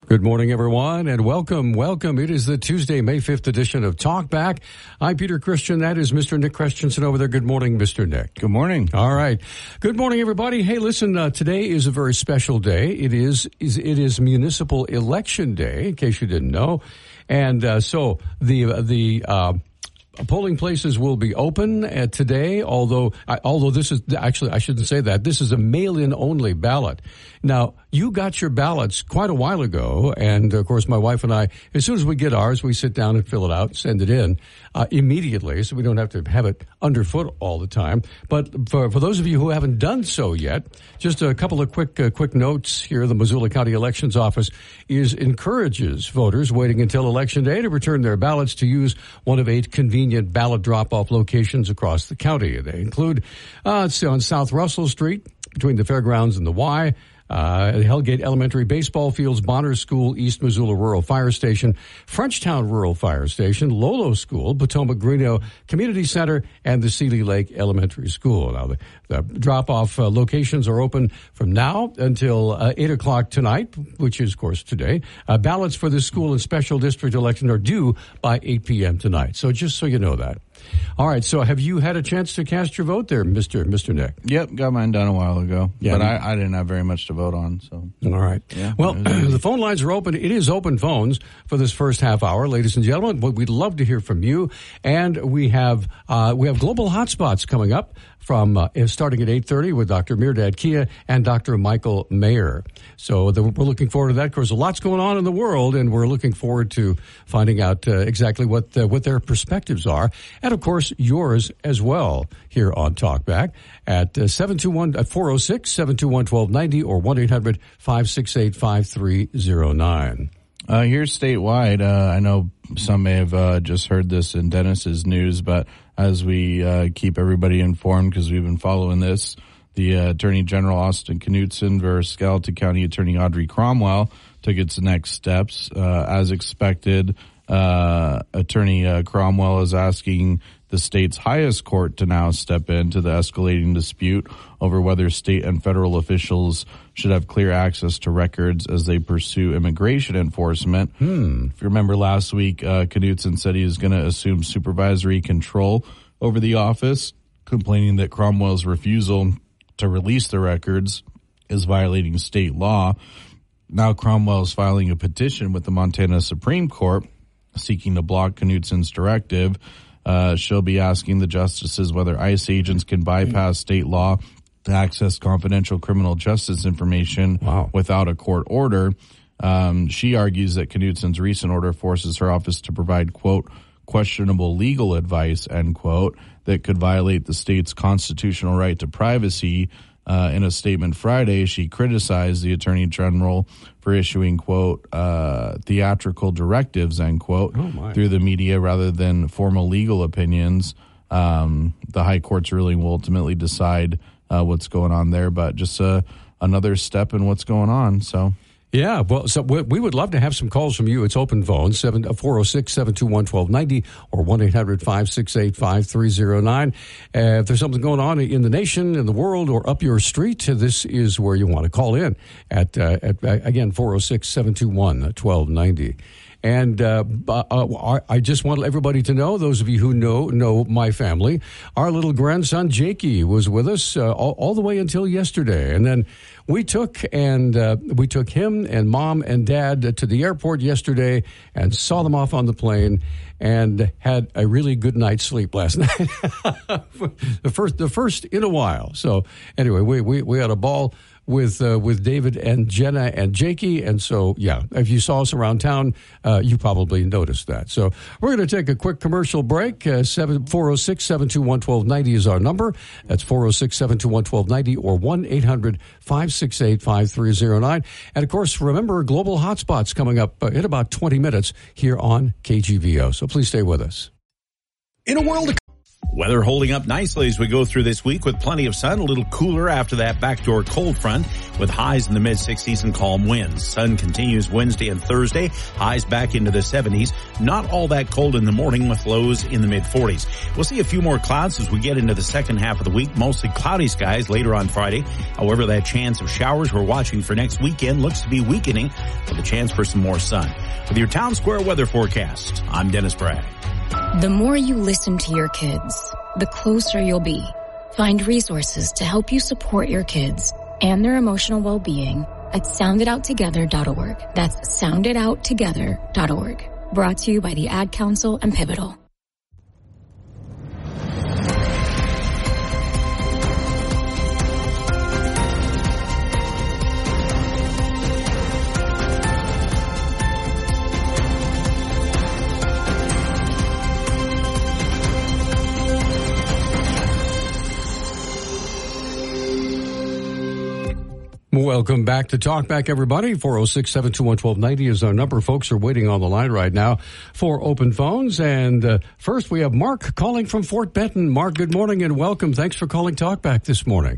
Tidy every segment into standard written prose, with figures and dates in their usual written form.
Good morning, everyone, and welcome. It is the Tuesday, May 5th edition of Talk Back. I'm Peter Christian. That is Mr. Nick Christensen over there. Good morning, Mr. Nick. Good morning. All right. Good morning, everybody. Hey, listen, today is a very special day. It is Municipal Election Day, in case you didn't know. And so the polling places will be open today, although this is actually, I shouldn't say that. This is a mail-in only ballot. Now, you got your ballots quite a while ago, and of course my wife and I, as soon as we get ours, we sit down and fill it out, send it in immediately, so we don't have to have it underfoot all the time. But for those of you who haven't done so yet, just a couple of quick notes here. The Missoula County Elections Office encourages voters waiting until Election Day to return their ballots to use one of 8 convenient ballot drop-off locations across the county. They include on South Russell Street, between the Fairgrounds and the Y, Hellgate Elementary Baseball Fields, Bonner School, East Missoula Rural Fire Station, Frenchtown Rural Fire Station, Lolo School, Potomac Greeno Community Center, and the Seeley Lake Elementary School. Now, the drop-off locations are open from now until 8 o'clock tonight, which is, of course, today. Ballots for the school and special district election are due by 8 p.m. tonight. So just so you know that. All right, so have you had a chance to cast your vote there, Mr. Nick? Yep, got mine done a while ago, but I didn't have very much to vote on. So all right. Yeah, well, the phone lines are open. It is open phones for this first half hour, ladies and gentlemen. We'd love to hear from you, and we have Global Hotspots coming up from starting at 8:30 with Dr. Mirdad Kia and Dr. Michael Mayer. So we're looking forward to that. Of course, a lot's going on in the world, and we're looking forward to finding out exactly what their perspectives are, and of course yours as well here on Talkback at 406-721-1290 or 1-800-568-5309. Here's statewide. I know some may have just heard this in Dennis's news, but as we keep everybody informed, because we've been following this, the Attorney General Austin Knudsen versus Gallatin County Attorney Audrey Cromwell took its next steps. As expected, Attorney Cromwell is asking the state's highest court to now step into the escalating dispute over whether state and federal officials should have clear access to records as they pursue immigration enforcement. If you remember last week, Knudsen said he was going to assume supervisory control over the office, complaining that Cromwell's refusal to release the records is violating state law. Now Cromwell is filing a petition with the Montana Supreme Court seeking to block Knudsen's directive. She'll be asking the justices whether ICE agents can bypass state law to access confidential criminal justice information without a court order. She argues that Knudsen's recent order forces her office to provide, quote, questionable legal advice, end quote, that could violate the state's constitutional right to privacy. In a statement Friday, she criticized the Attorney General for issuing, quote, theatrical directives, end quote, through the media rather than formal legal opinions. The High Court's ruling will ultimately decide what's going on there, but just another step in what's going on. So. Yeah, well, so we would love to have some calls from you. It's open phone, 406-721-1290 or 1-800-568-5309. If there's something going on in the nation, in the world, or up your street, this is where you want to call in at again, 406-721-1290. And I just want everybody to know, those of you who know my family, our little grandson Jakey was with us all the way until yesterday, and then we took him and mom and dad to the airport yesterday and saw them off on the plane and had a really good night's sleep last night. the first in a while. So anyway, we had a ball with David and Jenna and Jakey. And so, yeah, if you saw us around town, you probably noticed that. So we're going to take a quick commercial break. 406-721-1290 is our number. That's 406-721-1290 or 1-800-568-5309. And, of course, remember, Global Hotspots coming up in about 20 minutes here on KGVO. So please stay with us. In a world of Weather holding up nicely as we go through this week with plenty of sun, a little cooler after that backdoor cold front with highs in the mid-60s and calm winds. Sun continues Wednesday and Thursday, highs back into the 70s. Not all that cold in the morning with lows in the mid-40s. We'll see a few more clouds as we get into the second half of the week, mostly cloudy skies later on Friday. However, that chance of showers we're watching for next weekend looks to be weakening with a chance for some more sun. With your Town Square weather forecast, I'm Dennis Bragg. The more you listen to your kids, the closer you'll be. Find resources to help you support your kids and their emotional well-being at sounditouttogether.org. That's sounditouttogether.org. Brought to you by the Ad Council and Pivotal. Welcome back to Talkback, everybody. 406-721-1290 is our number. Folks are waiting on the line right now for open phones. And first, we have Mark calling from Fort Benton. Mark, good morning and welcome. Thanks for calling Talkback this morning.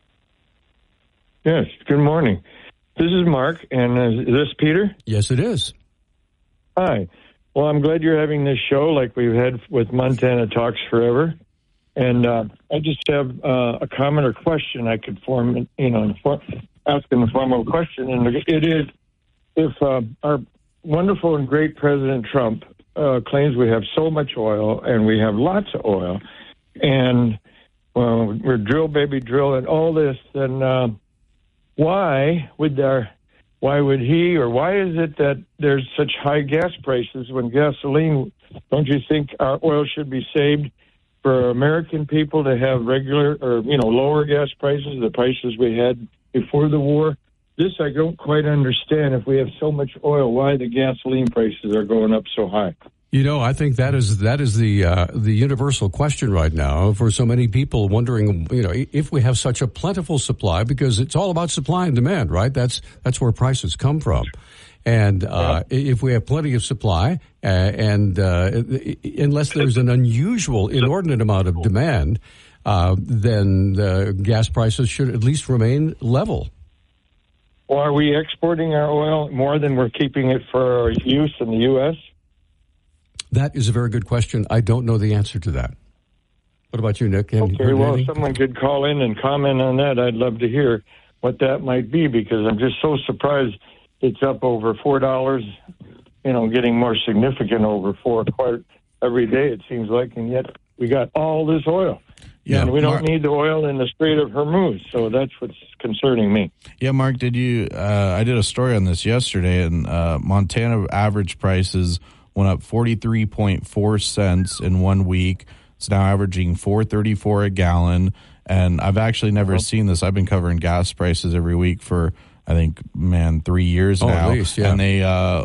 Yes, good morning. This is Mark, and is this Peter? Yes, it is. Hi. Well, I'm glad you're having this show like we've had with Montana Talks Forever. And I just have a comment or question I could form, ask in the form of a question. And it is, if our wonderful and great President Trump claims we have so much oil, and we have lots of oil, and we're drill, baby, drill, and all this, then why would he, or why is it that there's such high gas prices when gasoline, don't you think our oil should be saved for American people to have regular or, lower gas prices, the prices we had before the war? This I don't quite understand. If we have so much oil, why the gasoline prices are going up so high? I think that is the universal question right now for so many people wondering, if we have such a plentiful supply, because it's all about supply and demand, right? That's where prices come from. And if we have plenty of supply, and unless there's an unusual, inordinate amount of demand, then the gas prices should at least remain level. Well, are we exporting our oil more than we're keeping it for our use in the U.S.? That is a very good question. I don't know the answer to that. What about you, Nick? Okay, well, if someone could call in and comment on that, I'd love to hear what that might be, because I'm just so surprised it's up over $4, getting more significant over $4 quite every day, it seems like, and yet we got all this oil. Yeah, and we don't need the oil in the Strait of Hormuz, so that's what's concerning me. Yeah, Mark, did you? I did a story on this yesterday, and Montana average prices went up 43.4 cents in 1 week. It's now averaging $4.34 a gallon, and I've actually never seen this. I've been covering gas prices every week for, I think, 3 years now. At least, yeah. And they are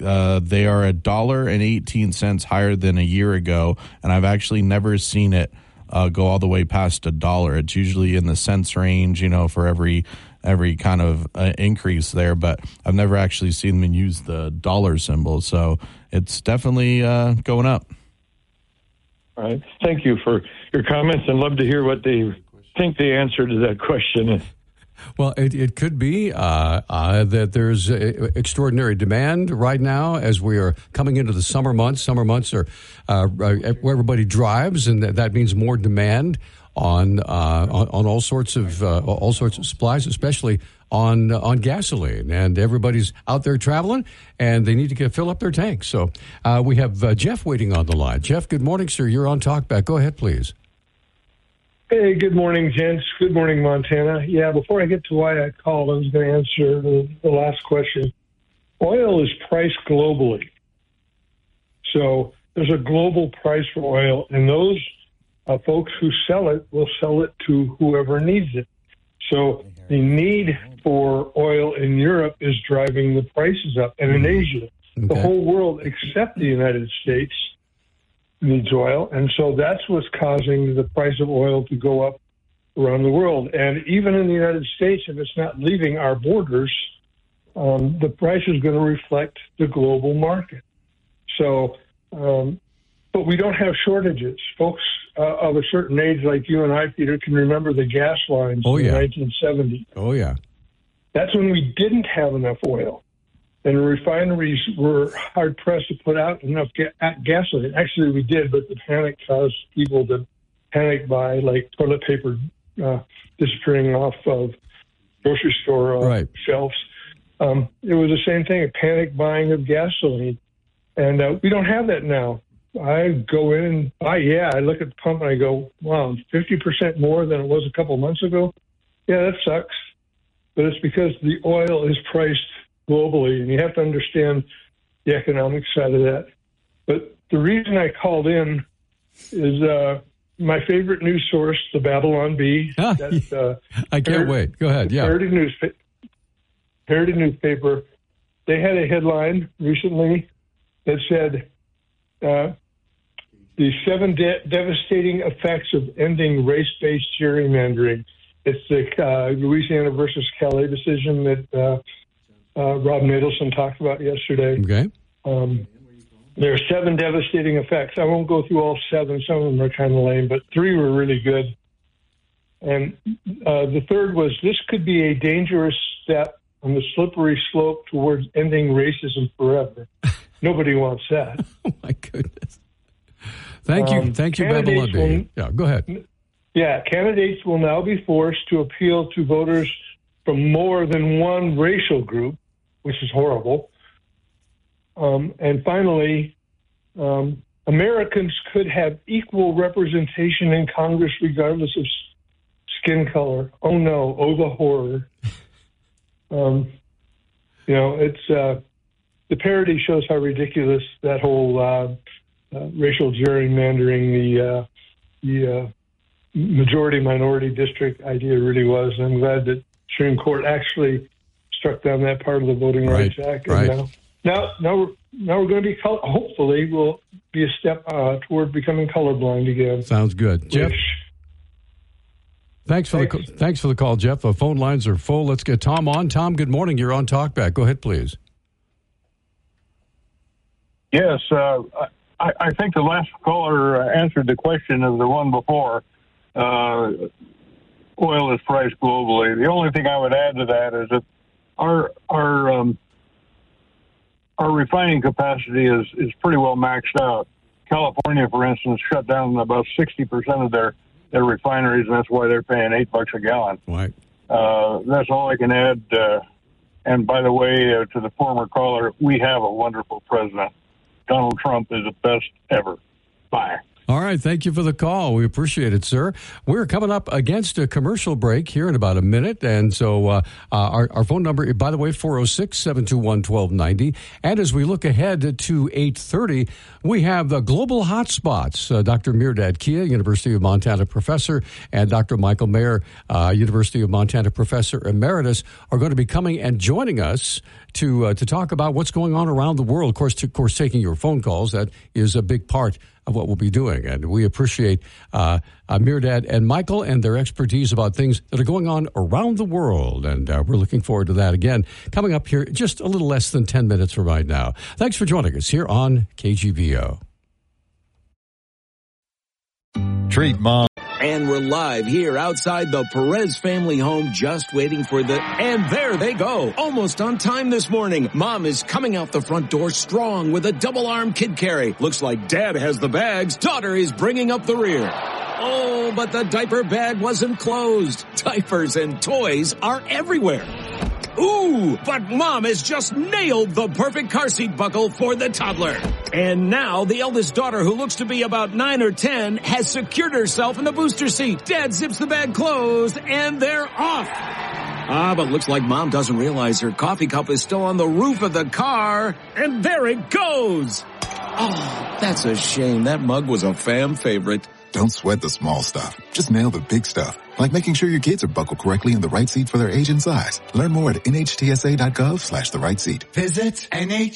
$1.18 higher than a year ago, and I've actually never seen it go all the way past $1. It's usually in the cents range, for every kind of increase there, but I've never actually seen them use the dollar symbol. So it's definitely going up. All right. Thank you for your comments, and love to hear what they think the answer to that question is. Well, it could be that there's extraordinary demand right now as we are coming into the summer months. Summer months are where everybody drives, and that means more demand on all sorts of supplies, especially on gasoline. And everybody's out there traveling, and they need to fill up their tanks. So we have Jeff waiting on the line. Jeff, good morning, sir. You're on Talkback. Go ahead, please. Hey, good morning, gents. Good morning, Montana. Yeah, before I get to why I called, I was going to answer the last question. Oil is priced globally. So there's a global price for oil, and those folks who sell it will sell it to whoever needs it. So the need for oil in Europe is driving the prices up, and in Asia. Okay. The whole world except the United States needs oil, and so that's what's causing the price of oil to go up around the world. And even in the United States, if it's not leaving our borders, the price is going to reflect the global market. So, but we don't have shortages. Folks of a certain age, like you and I, Peter, can remember the gas lines in the 1970s. Oh, yeah. That's when we didn't have enough oil. And refineries were hard-pressed to put out enough gasoline. Actually, we did, but the panic caused people to panic buy, like toilet paper disappearing off of grocery store shelves. It was the same thing, a panic buying of gasoline. And we don't have that now. I go in and I look at the pump and I go, wow, 50% more than it was a couple months ago. Yeah, that sucks. But it's because the oil is priced globally, and you have to understand the economic side of that. But the reason I called in is my favorite news source, the Babylon Bee. I can't wait. Go ahead. Yeah. Heritage newspaper. They had a headline recently that said, the 7 devastating effects of ending race-based gerrymandering. It's the Louisiana versus Calais decision that Rob Nadelson talked about yesterday. Okay. There are 7 devastating effects. I won't go through all 7. Some of them are kind of lame, but 3 were really good. And the third was, this could be a dangerous step on the slippery slope towards ending racism forever. Nobody wants that. Oh, my goodness. Thank you, Babylon B. Yeah, go ahead. Yeah, candidates will now be forced to appeal to voters from more than one racial group, which is horrible. And finally, Americans could have equal representation in Congress regardless of skin color. Oh, no. Oh, the horror. It's the parody shows how ridiculous that whole racial gerrymandering, the majority-minority district idea really was. I'm glad that Supreme Court actually struck down that part of the Voting Rights Act. And now we're going to be, hopefully, we'll be a step toward becoming colorblind again. Sounds good. Jeff? Thanks for the call, Jeff. The phone lines are full. Let's get Tom on. Tom, good morning. You're on Talkback. Go ahead, please. Yes, I think the last caller answered the question of the one before. Oil is priced globally. The only thing I would add to that is that our refining capacity is pretty well maxed out. California, for instance, shut down about 60% of their refineries, and that's why they're paying $8 a gallon. Right. That's all I can add. And by the way, to the former caller, we have a wonderful president. Donald Trump is the best ever. Bye. All right. Thank you for the call. We appreciate it, sir. We're coming up against a commercial break here in about a minute. And so our phone number, by the way, 406-721-1290. And as we look ahead to 8:30, we have the global hotspots. Dr. Mirdad Kia, University of Montana professor, and Dr. Michael Mayer, University of Montana professor emeritus, are going to be coming and joining us to talk about what's going on around the world. Of course, taking your phone calls. That is a big part of what we'll be doing. And we appreciate Mirdad and Michael and their expertise about things that are going on around the world. And we're looking forward to that again, coming up here just a little less than 10 minutes from right now. Thanks for joining us here on KGVO. Treat Mom. And we're live here outside the Perez family home, just waiting for and there they go. Almost on time this morning. Mom is coming out the front door strong with a double-arm kid carry. Looks like Dad has the bags. Daughter is bringing up the rear. Oh, but the diaper bag wasn't closed. Diapers and toys are everywhere. Ooh, but Mom has just nailed the perfect car seat buckle for the toddler. And now the eldest daughter, who looks to be about 9 or 10, has secured herself in the booster seat. Dad zips the bag closed, and they're off. But looks like Mom doesn't realize her coffee cup is still on the roof of the car. And there it goes. Oh, that's a shame. That mug was a fam favorite. Don't sweat the small stuff. Just nail the big stuff, like making sure your kids are buckled correctly in the right seat for their age and size. Learn more at nhtsa.gov/the right seat. Visit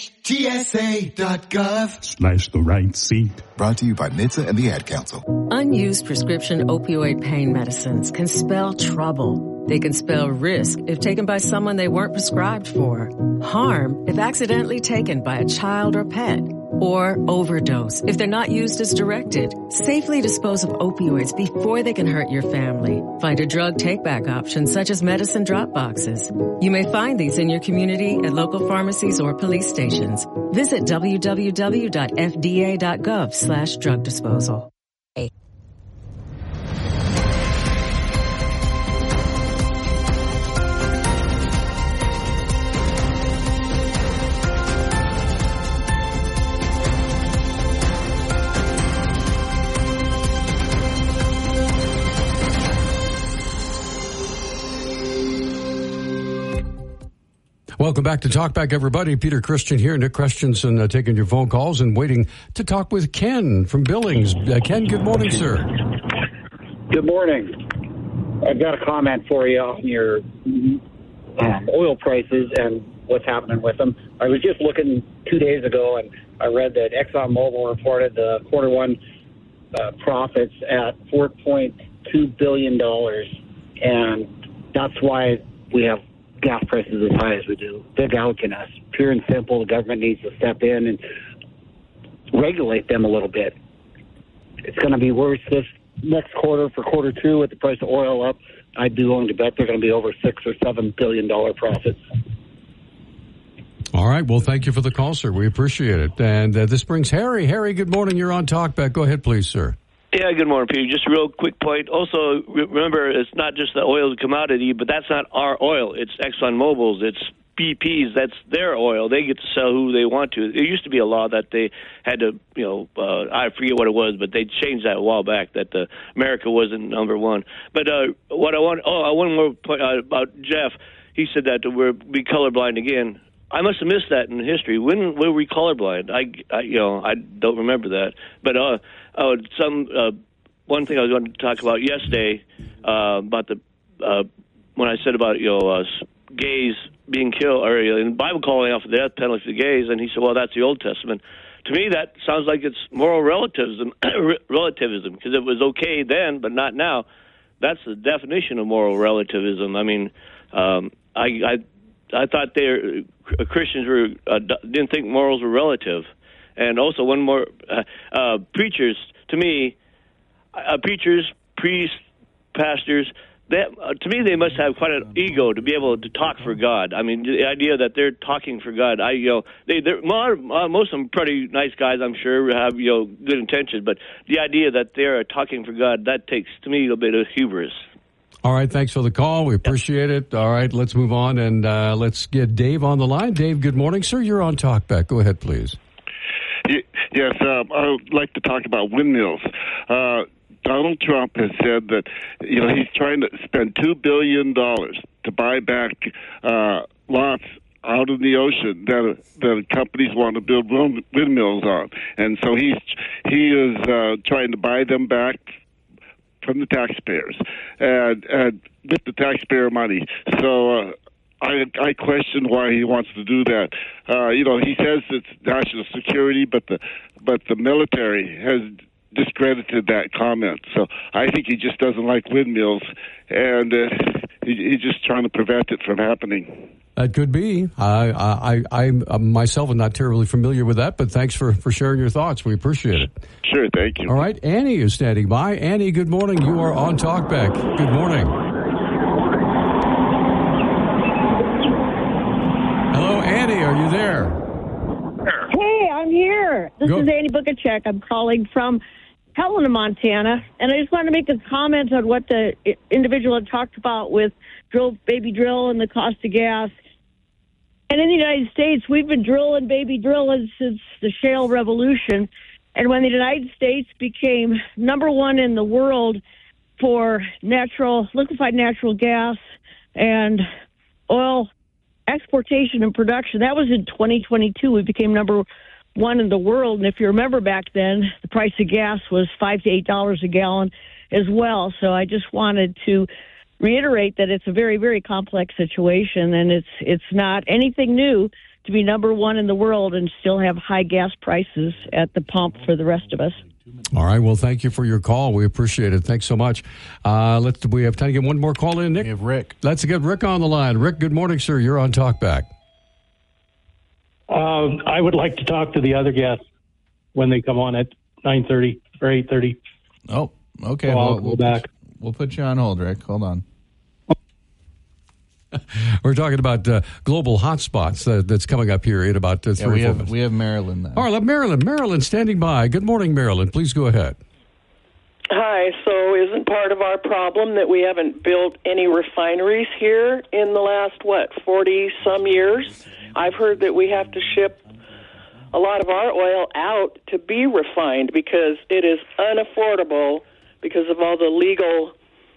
nhtsa.gov/the right seat. Brought to you by NHTSA and the Ad Council. Unused prescription opioid pain medicines can spell trouble. They can spell risk if taken by someone they weren't prescribed for. Harm if accidentally taken by a child or pet. or overdose if they're not used as directed. Safely dispose of opioids before they can hurt your family. Find a drug take-back option such as medicine drop boxes. You may find these in your community at local pharmacies or police stations. Visit www.fda.gov/drug disposal. Welcome back to Talkback, everybody. Peter Christian here. Nick Christensen taking your phone calls and waiting to talk with Ken from Billings. Ken, good morning, sir. Good morning. I've got a comment for you on your oil prices and what's happening with them. I was just looking 2 days ago, and I read that ExxonMobil reported the quarter one profits at $4.2 billion, and that's why we have gas prices as high as we do. They're gouging us. Pure and simple, the government needs to step in and regulate them a little bit. It's going to be worse this next quarter for quarter two with the price of oil up. I'd be willing to bet they're going to be over $6 or $7 billion profits. All right. Well, thank you for the call, sir. We appreciate it. And this brings Harry. Harry, good morning. You're on Talkback. Go ahead, please, sir. Yeah, good morning, Peter. Just a real quick point. Also, remember, it's not just the oil commodity, but that's not our oil. It's ExxonMobil's. It's BP's. That's their oil. They get to sell who they want to. There used to be a law that they had to, I forget what it was, but they changed that a while back, that America wasn't number one. But one more point about Jeff. He said that we'll be colorblind again. I must have missed that in history. When were we colorblind? I don't remember that. But one thing I was going to talk about yesterday about when I said about gays being killed, or in the Bible calling off the death penalty for gays, and he said, well, that's the Old Testament. To me, that sounds like it's moral relativism, because it was okay then, but not now. That's the definition of moral relativism. I mean, I thought Christians didn't think morals were relative. And also one more, preachers, to me, preachers, priests, pastors, to me they must have quite an ego to be able to talk for God. I mean, the idea that they're talking for God, most of them pretty nice guys, I'm sure, have good intentions, but the idea that they're talking for God, that takes, to me, a bit of hubris. All right, thanks for the call. We appreciate it. All right, let's move on, and let's get Dave on the line. Dave, good morning, sir. You're on Talkback. Go ahead, please. Yes, I would like to talk about windmills. Donald Trump has said that he's trying to spend $2 billion to buy back lots out in the ocean that companies want to build windmills on, and so he is trying to buy them back from the taxpayers and with the taxpayer money. So I question why he wants to do that. He says it's national security, but the military has discredited that comment. So I think he just doesn't like windmills, and he's just trying to prevent it from happening. That could be. I myself am not terribly familiar with that, but thanks for sharing your thoughts. We appreciate it. Sure, thank you. All right, Annie is standing by. Annie, good morning. You are on Talkback. Good morning. Hello, Annie, are you there? Hey, I'm here. This is Annie Bukacek. I'm calling from Helena, Montana, and I just wanted to make a comment on what the individual had talked about with baby drill and the cost of gas. And in the United States, we've been drilling baby drilling since the shale revolution. And when the United States became number one in the world for liquefied natural gas and oil exportation and production, that was in 2022. We became number one in the world. And if you remember back then, the price of gas was $5 to $8 a gallon as well. So I just wanted to reiterate that it's a very, very complex situation, and it's not anything new to be number one in the world and still have high gas prices at the pump for the rest of us. All right. Well, thank you for your call. We appreciate it. Thanks so much. We have time to get one more call in, Nick? We have Rick. Let's get Rick on the line. Rick, good morning, sir. You're on Talkback. I would like to talk to the other guest. when they come on at 9:30 or 8:30. Oh, okay. So I'll go back. We'll put you on hold, Rick. Hold on. We're talking about global hotspots that's coming up here in about 3 or 4 minutes. We have Marilyn then. All right, Marilyn standing by. Good morning, Marilyn. Please go ahead. Hi. So isn't part of our problem that we haven't built any refineries here in the last, 40-some years? I've heard that we have to ship a lot of our oil out to be refined because it is unaffordable because of all the legal,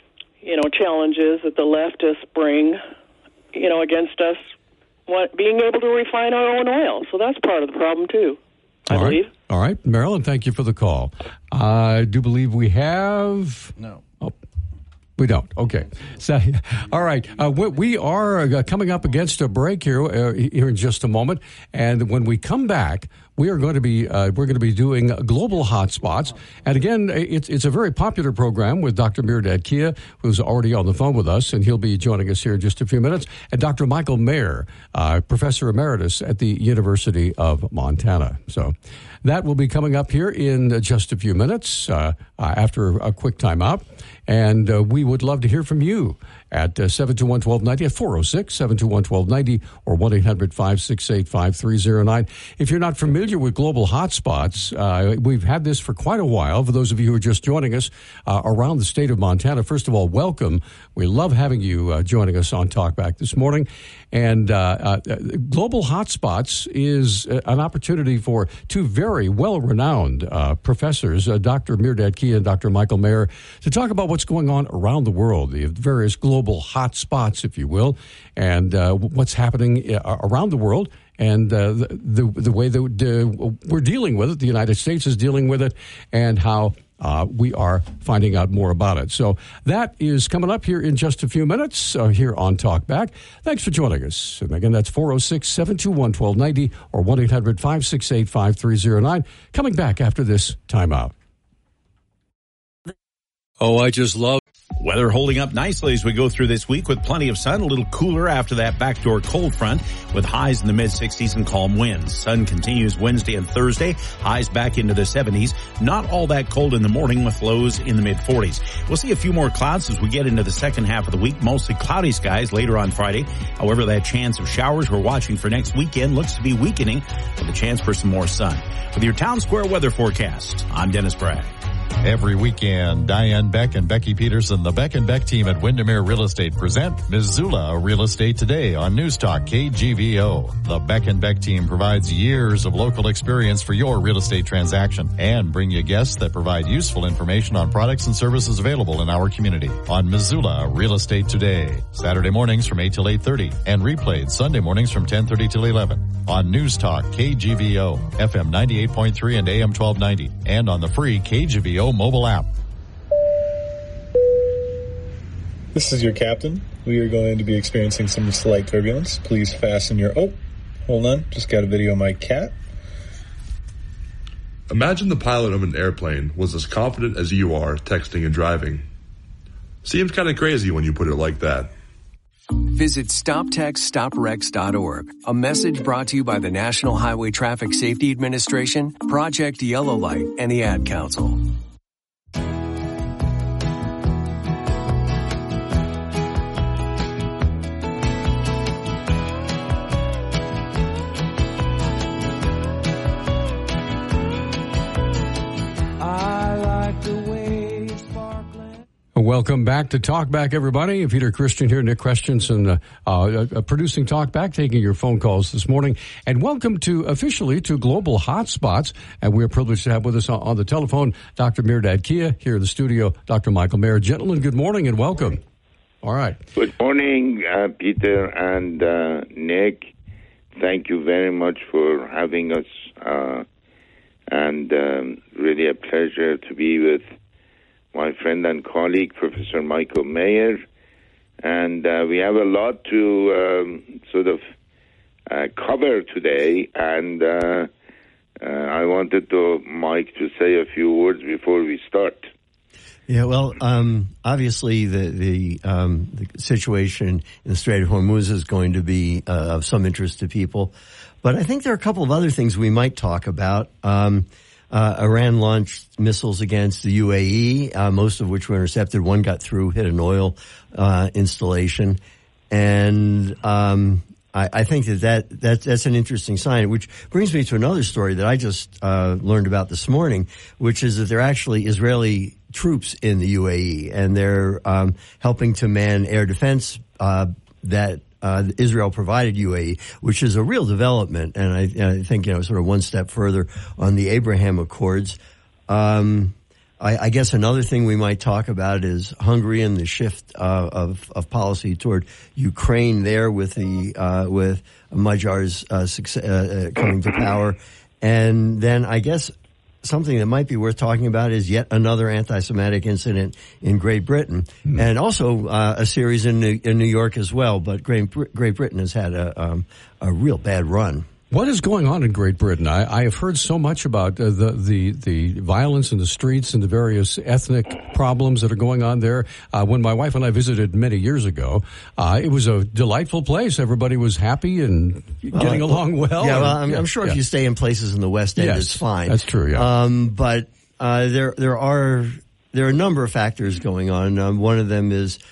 challenges that the leftists bring, against us being able to refine our own oil. So that's part of the problem, too, I believe. All right, Marilyn, thank you for the call. I do believe we have... No. Oh, we don't. Okay. So, all right. We are coming up against a break here in just a moment. And when we come back, we're going to be doing global hotspots. And again, it's a very popular program with Dr. Mirdad Kia, who's already on the phone with us, and he'll be joining us here in just a few minutes. And Dr. Michael Mayer, Professor Emeritus at the University of Montana. So that will be coming up here in just a few minutes after a quick timeout. And we would love to hear from you at 721-1290 at 406-721-1290 or 1-800-568-5309. If you're not familiar with global hotspots, we've had this for quite a while. For those of you who are just joining us around the state of Montana, first of all, welcome. We love having you joining us on Talkback this morning. And global hotspots is an opportunity for two very well-renowned professors, Dr. Mirdad Kia and Dr. Michael Mayer, to talk about what's going on around the world, the various global hotspots, if you will, and what's happening around the world, and the way that we're dealing with it, the United States is dealing with it, and how we are finding out more about it. So that is coming up here in just a few minutes here on Talkback. Thanks for joining us. And again, that's 406-721-1290 or 1-800-568-5309. Coming back after this timeout. Oh, I just love weather holding up nicely as we go through this week with plenty of sun, a little cooler after that backdoor cold front with highs in the mid-60s and calm winds. Sun continues Wednesday and Thursday, highs back into the 70s. Not all that cold in the morning with lows in the mid-40s. We'll see a few more clouds as we get into the second half of the week, mostly cloudy skies later on Friday. However, that chance of showers we're watching for next weekend looks to be weakening with a chance for some more sun. With your Town Square weather forecast, I'm Dennis Bragg. Every weekend, Diane Beck and Becky Peterson, the Beck and Beck team at Windermere Real Estate present Missoula Real Estate Today on News Talk KGVO. The Beck and Beck team provides years of local experience for your real estate transaction and bring you guests that provide useful information on products and services available in our community on Missoula Real Estate Today. Saturday mornings from 8 till 8:30 and replayed Sunday mornings from 10:30 till 11 on News Talk KGVO, FM 98.3 and AM 1290 and on the free KGVO mobile app. This is your captain. We are going to be experiencing some slight turbulence. Please fasten your... Oh, hold on. Just got a video of my cat. Imagine the pilot of an airplane was as confident as you are texting and driving. Seems kind of crazy when you put it like that. Visit StopTextStopWrecks.org. A message brought to you by the National Highway Traffic Safety Administration, Project Yellow Light, and the Ad Council. Welcome back to Talkback, everybody. Peter Christian here, Nick Christensen, producing Talkback, taking your phone calls this morning. And welcome officially to Global Hotspots. And we're privileged to have with us on the telephone Dr. Mirdad Kia, here in the studio, Dr. Michael Mayer. Gentlemen, good morning and welcome. All right. Good morning, Peter and Nick. Thank you very much for having us. And really a pleasure to be with my friend and colleague, Professor Michael Mayer. And we have a lot to cover today. And I wanted Mike to say a few words before we start. Yeah, well, obviously the situation in the Strait of Hormuz is going to be of some interest to people. But I think there are a couple of other things we might talk about. Iran launched missiles against the UAE, most of which were intercepted. One got through, hit an oil installation, and I think that's an interesting sign, which brings me to another story that I just learned about this morning, which is that there are actually Israeli troops in the UAE, and they're helping to man air defense that Israel provided UAE, which is a real development, and I think, sort of one step further on the Abraham Accords. I guess another thing we might talk about is Hungary and the shift of policy toward Ukraine there with with Magyar's coming to power, and then I guess something that might be worth talking about is yet another anti-Semitic incident in Great Britain, and also a series in New York as well. But Great Britain has had a real bad run. What is going on in Great Britain? I have heard so much about the violence in the streets and the various ethnic problems that are going on there. When my wife and I visited many years ago, it was a delightful place. Everybody was happy and getting along well. Yeah, well, I'm sure if you stay in places in the West End, it's fine. That's true. Yeah. But there are a number of factors going on. One of them is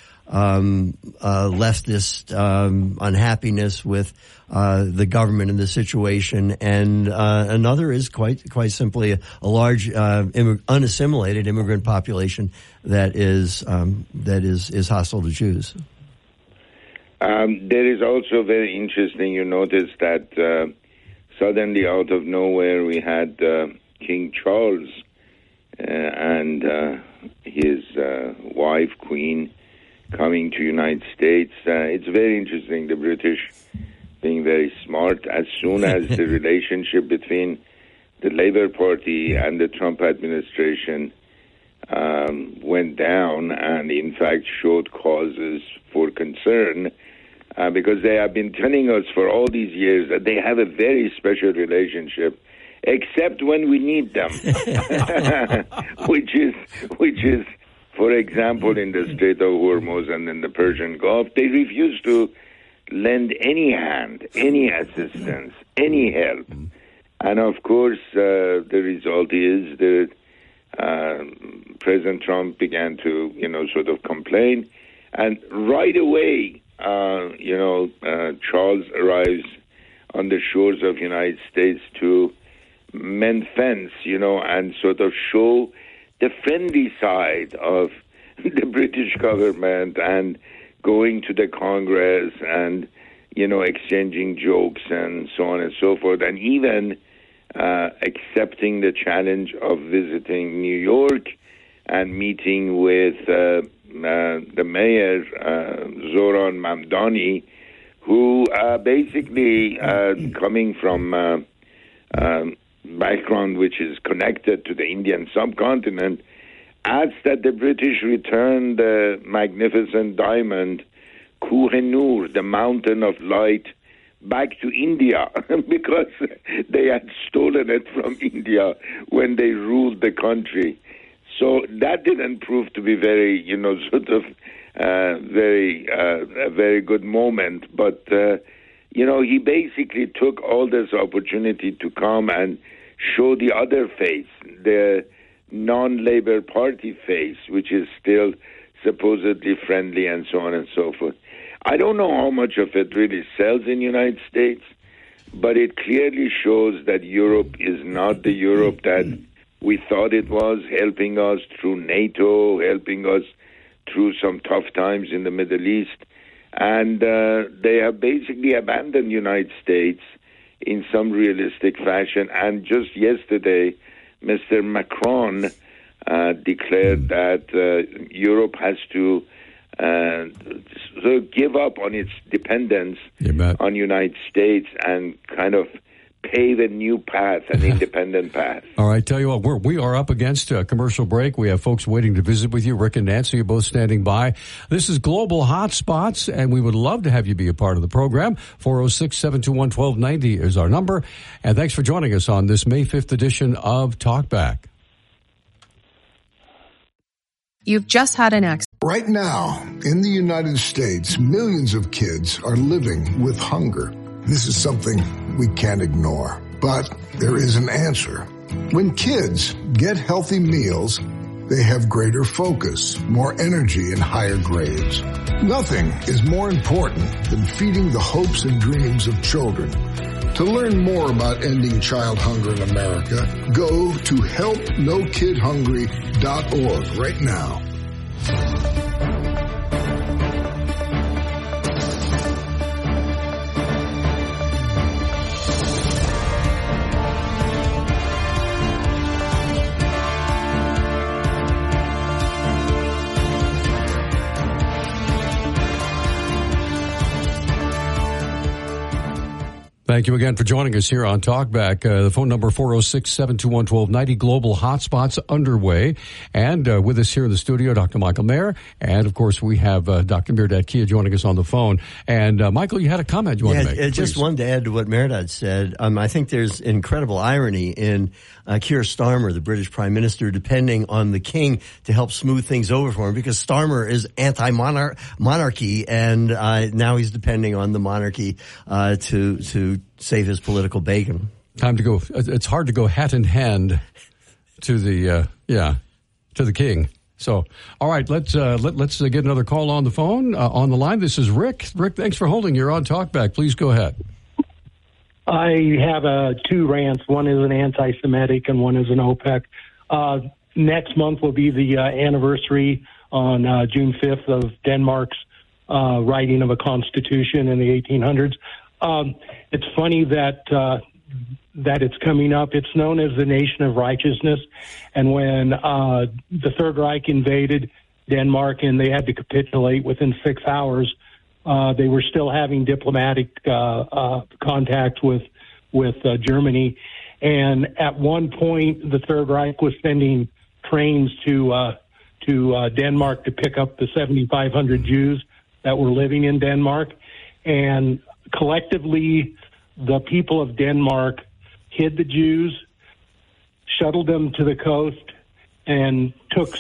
leftist unhappiness with the government and the situation, and another is quite simply a large unassimilated immigrant population that is hostile to Jews. There is also very interesting. You notice that suddenly, out of nowhere, we had King Charles and his wife, Queen, coming to United States. It's very interesting, the British being very smart. As soon as the relationship between the Labour Party and the Trump administration went down, and in fact showed causes for concern, because they have been telling us for all these years that they have a very special relationship, except when we need them, which is, for example, in the Strait of Hormuz and in the Persian Gulf. They refuse to lend any hand, any assistance, any help. And of course, the result is that President Trump began to, sort of complain. And right away, Charles arrives on the shores of the United States to mend fence, and sort of show the friendly side of the British government, and going to the Congress and, exchanging jokes and so on and so forth, and even accepting the challenge of visiting New York and meeting with the mayor, Zoran Mamdani, who basically, coming from background which is connected to the Indian subcontinent, adds that the British returned the magnificent diamond, Koh-i-Noor, the mountain of light, back to India because they had stolen it from India when they ruled the country. So that didn't prove to be very, a very good moment. But, he basically took all this opportunity to come and show the other face, the non-Labour Party face, which is still supposedly friendly and so on and so forth. I don't know how much of it really sells in the United States, but it clearly shows that Europe is not the Europe that we thought it was, helping us through NATO, helping us through some tough times in the Middle East. And they have basically abandoned the United States in some realistic fashion. And just yesterday, Mr. Macron declared that Europe has to give up on its dependence on the United States and kind of pave a new path, an independent path. All right, tell you what, we are up against a commercial break. We have folks waiting to visit with you. Rick and Nancy are both standing by. This is Global Hotspots, and we would love to have you be a part of the program. 406-721-1290 is our number. And thanks for joining us on this May 5th edition of Talkback. You've just had an accident. Right now, in the United States, millions of kids are living with hunger. This is something we can't ignore. But there is an answer. When kids get healthy meals, they have greater focus, more energy, and higher grades. Nothing is more important than feeding the hopes and dreams of children. To learn more about ending child hunger in America, go to helpnokidhungry.org right now. Thank you again for joining us here on Talkback. The phone number 406-721-1290. Global Hotspots underway. And with us here in the studio, Dr. Michael Mayer. And, of course, we have Dr. Mehrdad Kia joining us on the phone. And, Michael, you had a comment you wanted to make. I just wanted to add to what Mehrdad said. I think there's incredible irony in Keir Starmer, the British Prime Minister, depending on the king to help smooth things over for him, because Starmer is anti-monarchy, and now he's depending on the monarchy to save his political bacon. Time to go. It's hard to go hat in hand to the to the king. So, all right, let's get another call on the phone on the line. This is Rick. Rick, thanks for holding. You're on Talkback. Please go ahead. I have two rants. One is an anti-Semitic and one is an OPEC. Next month will be the anniversary on June 5th of Denmark's writing of a constitution in the 1800s. It's funny that it's coming up. It's known as the Nation of Righteousness. And when the Third Reich invaded Denmark and they had to capitulate within 6 hours, they were still having diplomatic contact with Germany. And at one point, the Third Reich was sending trains to Denmark to pick up the 7,500 Jews that were living in Denmark. And collectively, the people of Denmark hid the Jews, shuttled them to the coast, and took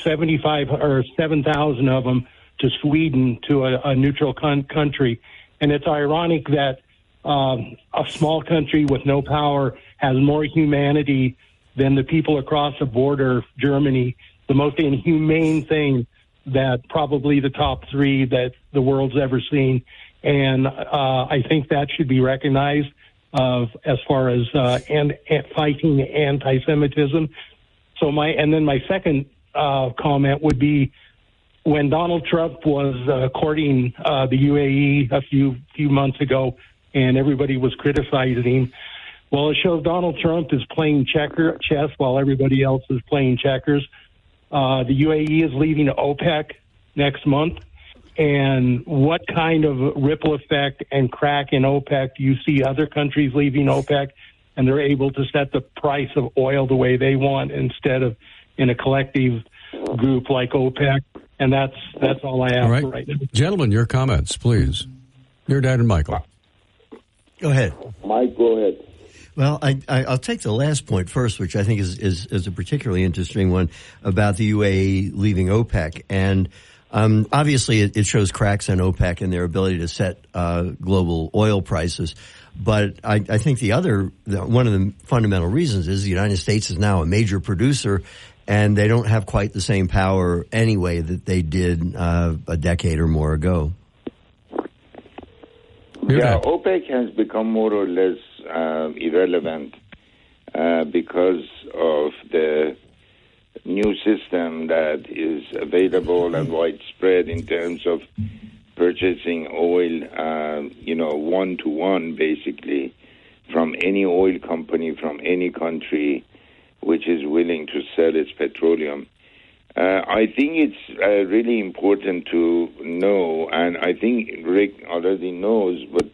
7,000 of them to Sweden, to a neutral country. And it's ironic that a small country with no power has more humanity than the people across the border, Germany, the most inhumane thing that probably the top three that the world's ever seen. And I think that should be recognized as far as fighting anti-Semitism. So my second comment would be, when Donald Trump was courting the UAE a few months ago, and everybody was criticizing him, well, it shows Donald Trump is playing chess while everybody else is playing checkers. The UAE is leaving OPEC next month. And what kind of ripple effect and crack in OPEC do you see other countries leaving OPEC, and they're able to set the price of oil the way they want instead of in a collective group like OPEC? And that's all I have for right now. Gentlemen, your comments, please. Your dad and Michael. Go ahead. Mike, go ahead. Well, I'll take the last point first, which I think is a particularly interesting one about the UAE leaving OPEC. And obviously, it shows cracks in OPEC and their ability to set global oil prices. But I think one of the fundamental reasons is the United States is now a major producer, and they don't have quite the same power anyway that they did a decade or more ago. Yeah, OPEC has become more or less irrelevant because of the new system that is available and widespread in terms of purchasing oil, one-to-one, basically, from any oil company from any country which is willing to sell its petroleum. I think it's really important to know, and I think Rick already knows, but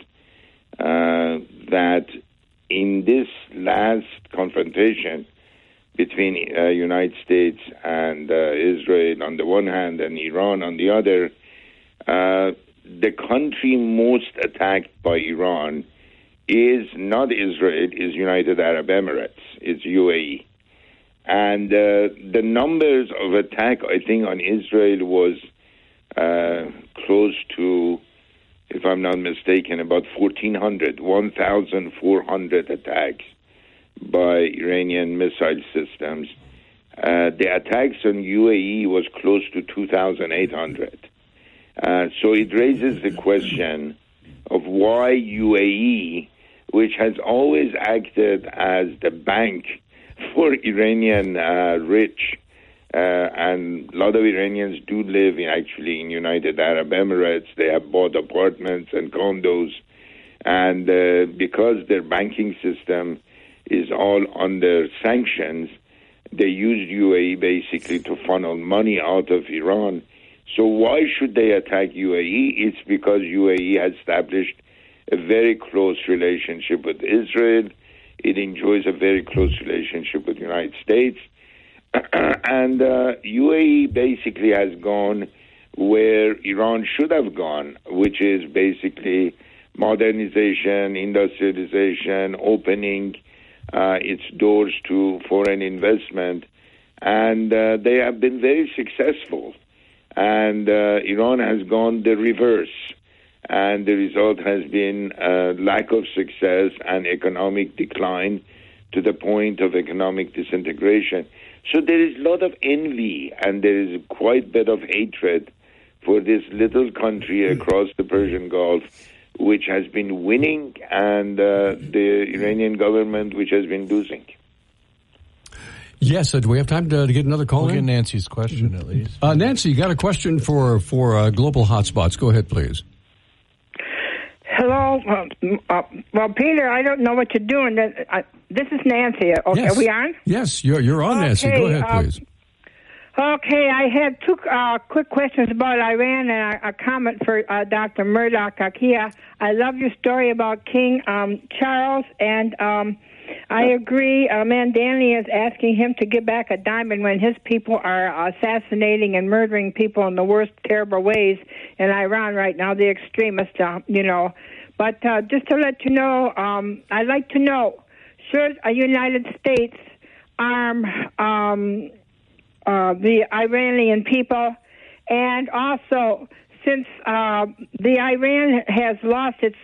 that in this last confrontation between United States and Israel on the one hand and Iran on the other, the country most attacked by Iran is not Israel, is United Arab Emirates, it's UAE. And the numbers of attack, I think, on Israel was close to, if I'm not mistaken, about 1,400 attacks by Iranian missile systems. The attacks on UAE was close to 2,800. So it raises the question of why UAE, which has always acted as the bank for Iranian rich, and a lot of Iranians do live in United Arab Emirates. They have bought apartments and condos, and because their banking system is all under sanctions, they used UAE basically to funnel money out of Iran. So why should they attack UAE? It's because UAE has established a very close relationship with Israel. It enjoys a very close relationship with the United States. And UAE basically has gone where Iran should have gone, which is basically modernization, industrialization, opening its doors to foreign investment. And they have been very successful. And Iran has gone the reverse. And the result has been lack of success and economic decline to the point of economic disintegration. So there is a lot of envy and there is quite a bit of hatred for this little country across the Persian Gulf, which has been winning, and the Iranian government, which has been losing. Yes, do we have time to get another call We'll in? get Nancy's question at least. Nancy, you got a question for global hotspots. Go ahead, please. Hello. Well, Peter, I don't know what you're doing. This is Nancy. Okay, Yes. Are we on? Yes, you're on, Nancy. Go ahead, please. Okay, I had two quick questions about Iran and a comment for Dr. Murdoch Akia. I love your story about King Charles, and I agree. Mandani is asking him to give back a diamond when his people are assassinating and murdering people in the worst, terrible ways in Iran right now, the extremists, But just to let you know, I'd like to know, should a United States arm the Iranian people? And also, since the Iran has lost its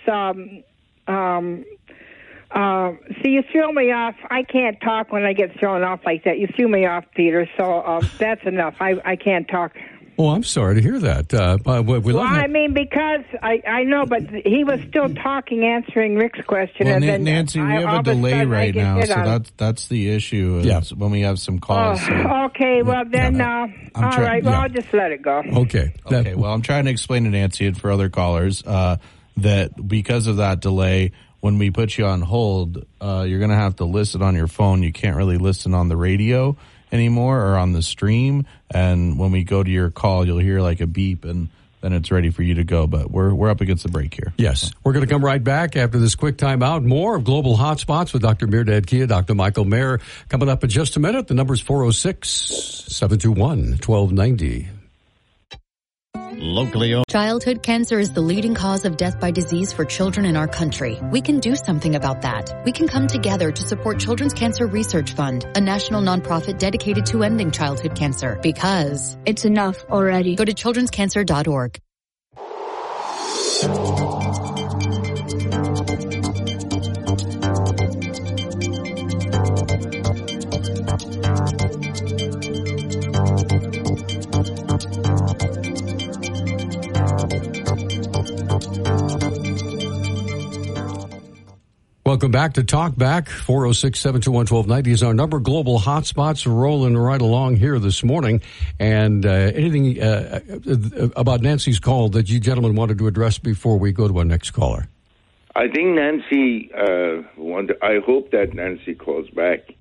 see, you throw me off. I can't talk when I get thrown off like that. You threw me off, Peter, so that's enough. I can't talk. Oh, I'm sorry to hear that. Because I know, but he was still talking, answering Rick's question. Well, and then Nancy, we have a delay right now, so that's the issue. Is when we have some calls. Okay, well then, all right. Well, I'll just let it go. Okay. Well, I'm trying to explain to Nancy and for other callers that because of that delay, when we put you on hold, you're going to have to listen on your phone. You can't really listen on the radio anymore or on the stream. And when we go to your call, you'll hear like a beep, and then it's ready for you to go. But we're up against the break here. Yes. We're going to come right back after this quick timeout. More of Global Hotspots with Dr. Mirdad Kia, Dr. Michael Mayer. Coming up in just a minute. The number's 406-721-1290. Locally owned. Childhood cancer is the leading cause of death by disease for children in our country. We can do something about that. We can come together to support Children's Cancer Research Fund, a national nonprofit dedicated to ending childhood cancer. Because it's enough already. Go to childrenscancer.org. Welcome back to Talk Back. 406-721-1290 is our number. Global Hotspots rolling right along here this morning. And anything about Nancy's call that you gentlemen wanted to address before we go to our next caller? I think Nancy, I hope that Nancy calls back.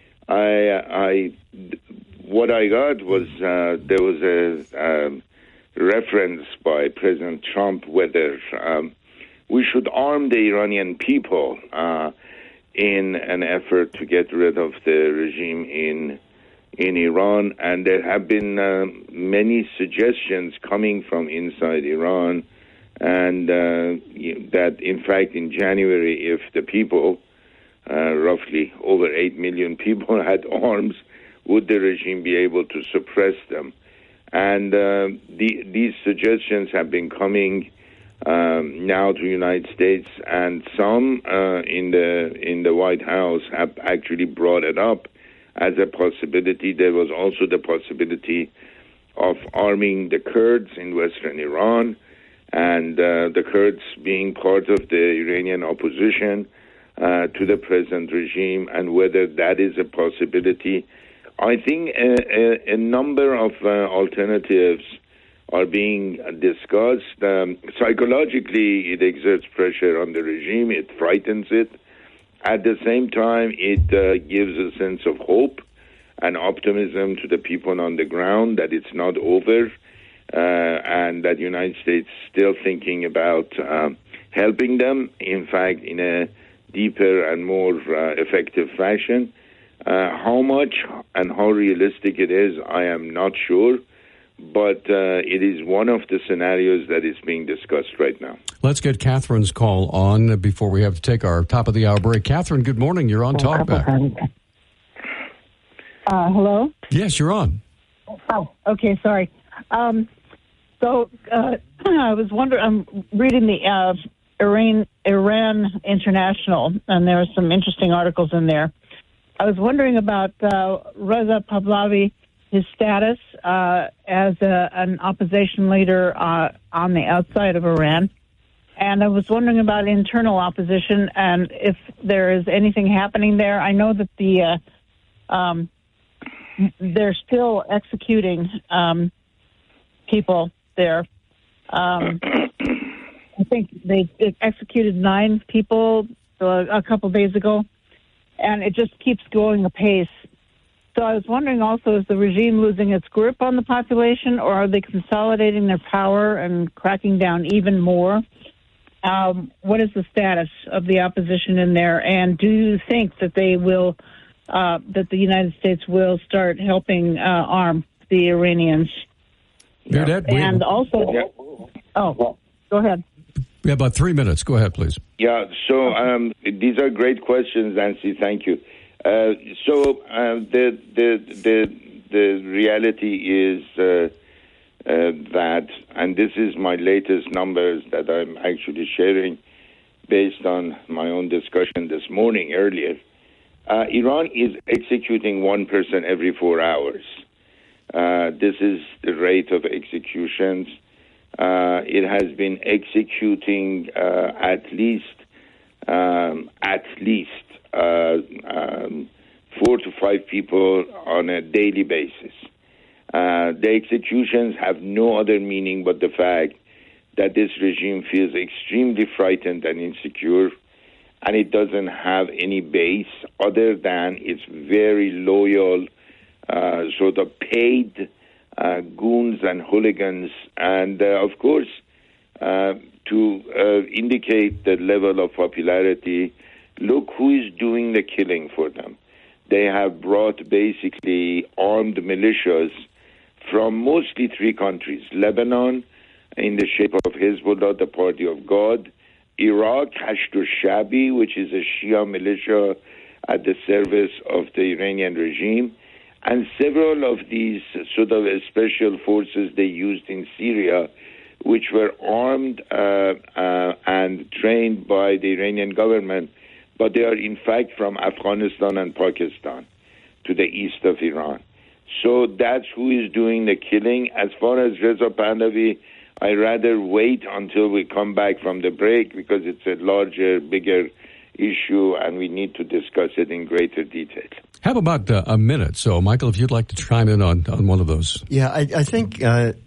What I got was there was a reference by President Trump whether we should arm the Iranian people in an effort to get rid of the regime in Iran. And there have been many suggestions coming from inside Iran, and that, in fact, in January, if the people, roughly over 8 million people, had arms, would the regime be able to suppress them? And these suggestions have been coming now to the United States, and some in the White House have actually brought it up as a possibility. There was also the possibility of arming the Kurds in western Iran, and the Kurds being part of the Iranian opposition to the present regime, and whether that is a possibility. I think a number of alternatives are being discussed. Psychologically, it exerts pressure on the regime. It frightens it. At the same time, it gives a sense of hope and optimism to the people on the ground that it's not over, and that the United States is still thinking about helping them, in fact, in a deeper and more effective fashion. How much and how realistic it is, I am not sure, but it is one of the scenarios that is being discussed right now. Let's get Catherine's call on before we have to take our top of the hour break. Catherine, good morning. You're on Talkback. Hello? Yes, you're on. Oh, okay, sorry. So I was wondering, I'm reading the Iran International, and there are some interesting articles in there. I was wondering about Reza Pahlavi, his status as an opposition leader on the outside of Iran. And I was wondering about internal opposition and if there is anything happening there. I know that they're still executing people there. I think they executed 9 people a couple days ago, and it just keeps going apace. So I was wondering also, is the regime losing its grip on the population, or are they consolidating their power and cracking down even more? What is the status of the opposition in there, and do you think that they will, that the United States will start helping arm the Iranians? And also, go ahead. We have about 3 minutes. Go ahead, please. Yeah, so these are great questions, Nancy. Thank you. The reality is that, and this is my latest numbers that I'm actually sharing based on my own discussion this morning earlier, Iran is executing one person every 4 hours. This is the rate of executions. It has been executing at least 4 to 5 people on a daily basis. The executions have no other meaning but the fact that this regime feels extremely frightened and insecure, and it doesn't have any base other than its very loyal, sort of paid goons and hooligans. And, of course, to indicate the level of popularity, look who is doing the killing for them. They have brought basically armed militias from mostly 3 countries: Lebanon, in the shape of Hezbollah, the Party of God; Iraq, Hashd al-Shabi, which is a Shia militia at the service of the Iranian regime; and several of these sort of special forces they used in Syria, which were armed and trained by the Iranian government, but they are in fact from Afghanistan and Pakistan to the east of Iran. So that's who is doing the killing. As far as Reza Pahlavi, I rather wait until we come back from the break because it's a larger, bigger issue and we need to discuss it in greater detail. Have about a minute. So, Michael, if you'd like to chime in on one of those. Yeah, I think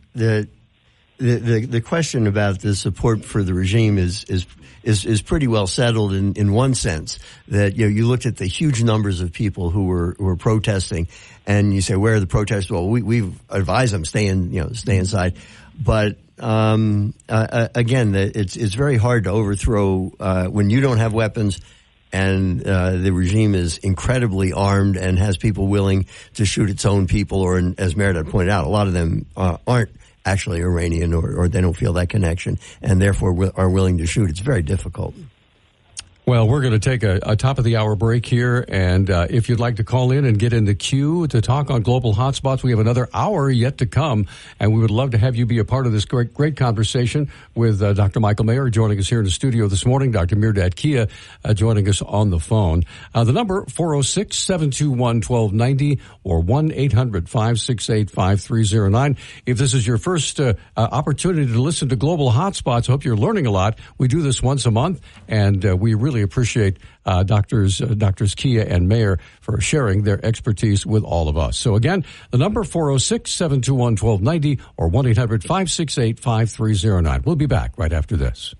the question about the support for the regime is pretty well settled in one sense, that you looked at the huge numbers of people who were protesting, and you say, where are the protests? Well, we've advised them stay inside, but again, it's very hard to overthrow when you don't have weapons. And the regime is incredibly armed and has people willing to shoot its own people, or, as Meredith pointed out, a lot of them aren't actually Iranian, or they don't feel that connection, and therefore are willing to shoot. It's very difficult. Well, we're going to take a top-of-the-hour break here, and if you'd like to call in and get in the queue to talk on global hotspots, we have another hour yet to come, and we would love to have you be a part of this great conversation with Dr. Michael Mayer joining us here in the studio this morning, Dr. Mirdad Kia joining us on the phone. The number, 406-721-1290 or 1-800-568-5309. If this is your first opportunity to listen to Global Hotspots, I hope you're learning a lot. We do this once a month, and we really appreciate Doctors Kia and Mayer for sharing their expertise with all of us. So again, the number 406-721-1290 or 1-800-568-5309. We'll be back right after this.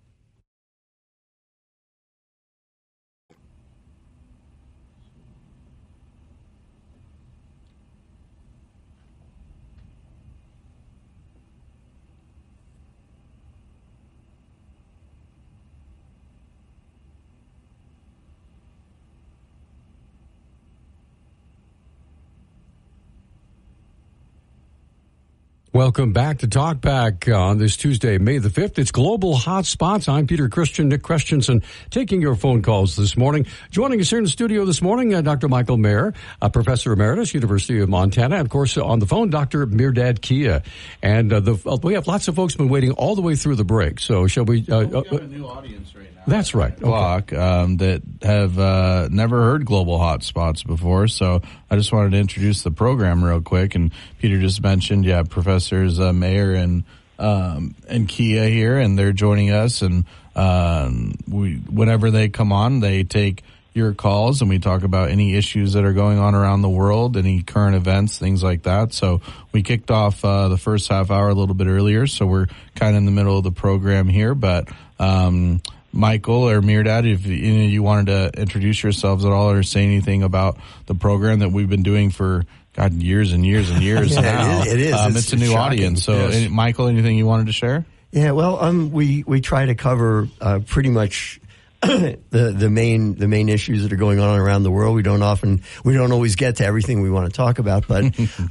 Welcome back to Talk Back on this Tuesday, May the 5th. It's Global Hotspots. I'm Peter Christian, Nick Christensen, taking your phone calls this morning. Joining us here in the studio this morning, Dr. Michael Mayer, Professor Emeritus, University of Montana. And, of course, on the phone, Dr. Mirdad Kia. And we have lots of folks been waiting all the way through the break. So shall we... we have a new audience right now. That's right. Block, that have never heard Global Hotspots before. So I just wanted to introduce the program real quick. And Peter just mentioned, Professors Mayer and Kia here, and they're joining us. And whenever they come on, they take your calls, and we talk about any issues that are going on around the world, any current events, things like that. So we kicked off the first half hour a little bit earlier, so we're kind of in the middle of the program here. But Michael or Mirdad, if you wanted to introduce yourselves at all or say anything about the program that we've been doing for years and years and years now. It is. It's a new shocking. audience. So, Yes. Michael, anything you wanted to share? Yeah, well, we try to cover pretty much the main issues that are going on around the world. We don't always get to everything we want to talk about, but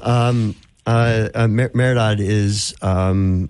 Mirdad is an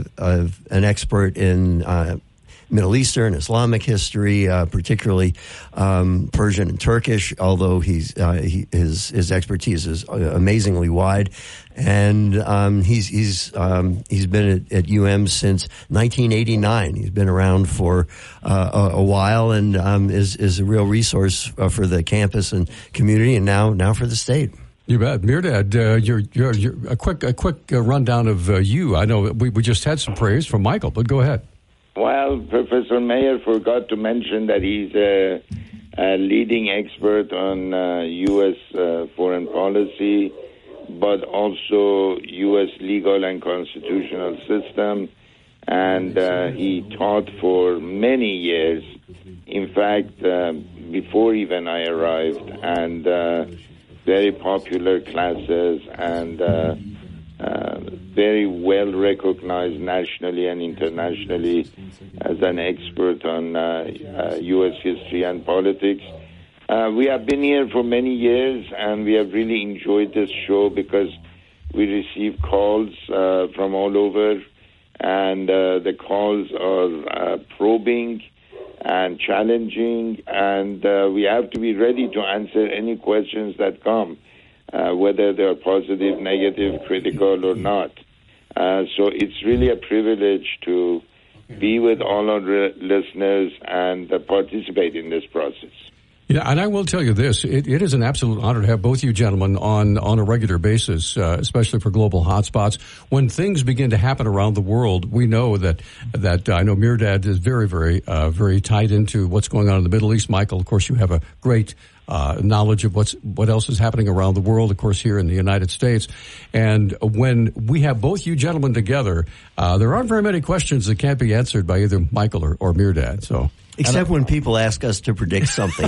expert in Middle Eastern, Islamic history, particularly Persian and Turkish. Although his expertise is amazingly wide, and he's been at UM since 1989. He's been around for a while, and is a real resource for the campus and community, and now for the state. You bet. Mirdad, you're a quick rundown of you. I know we just had some praise from Michael, but go ahead. Well, Professor Mayer forgot to mention that he's a leading expert on U.S. Foreign policy, but also U.S. legal and constitutional system, and he taught for many years, in fact, before even I arrived, and very popular classes and very well recognized nationally and internationally as an expert on U.S. history and politics. We have been here for many years, and we have really enjoyed this show because we receive calls from all over, and the calls are probing and challenging, and we have to be ready to answer any questions that come, whether they're positive, negative, critical, or not. So it's really a privilege to be with all our listeners and participate in this process. Yeah, and I will tell you this, it is an absolute honor to have both you gentlemen on a regular basis, especially for Global Hotspots. When things begin to happen around the world, we know that I know Mirdad is very, very, very tied into what's going on in the Middle East. Michael, of course, you have a great knowledge of what else is happening around the world, of course, here in the United States. And when we have both you gentlemen together, there aren't very many questions that can't be answered by either Michael or Mirdad. So. Except when people ask us to predict something.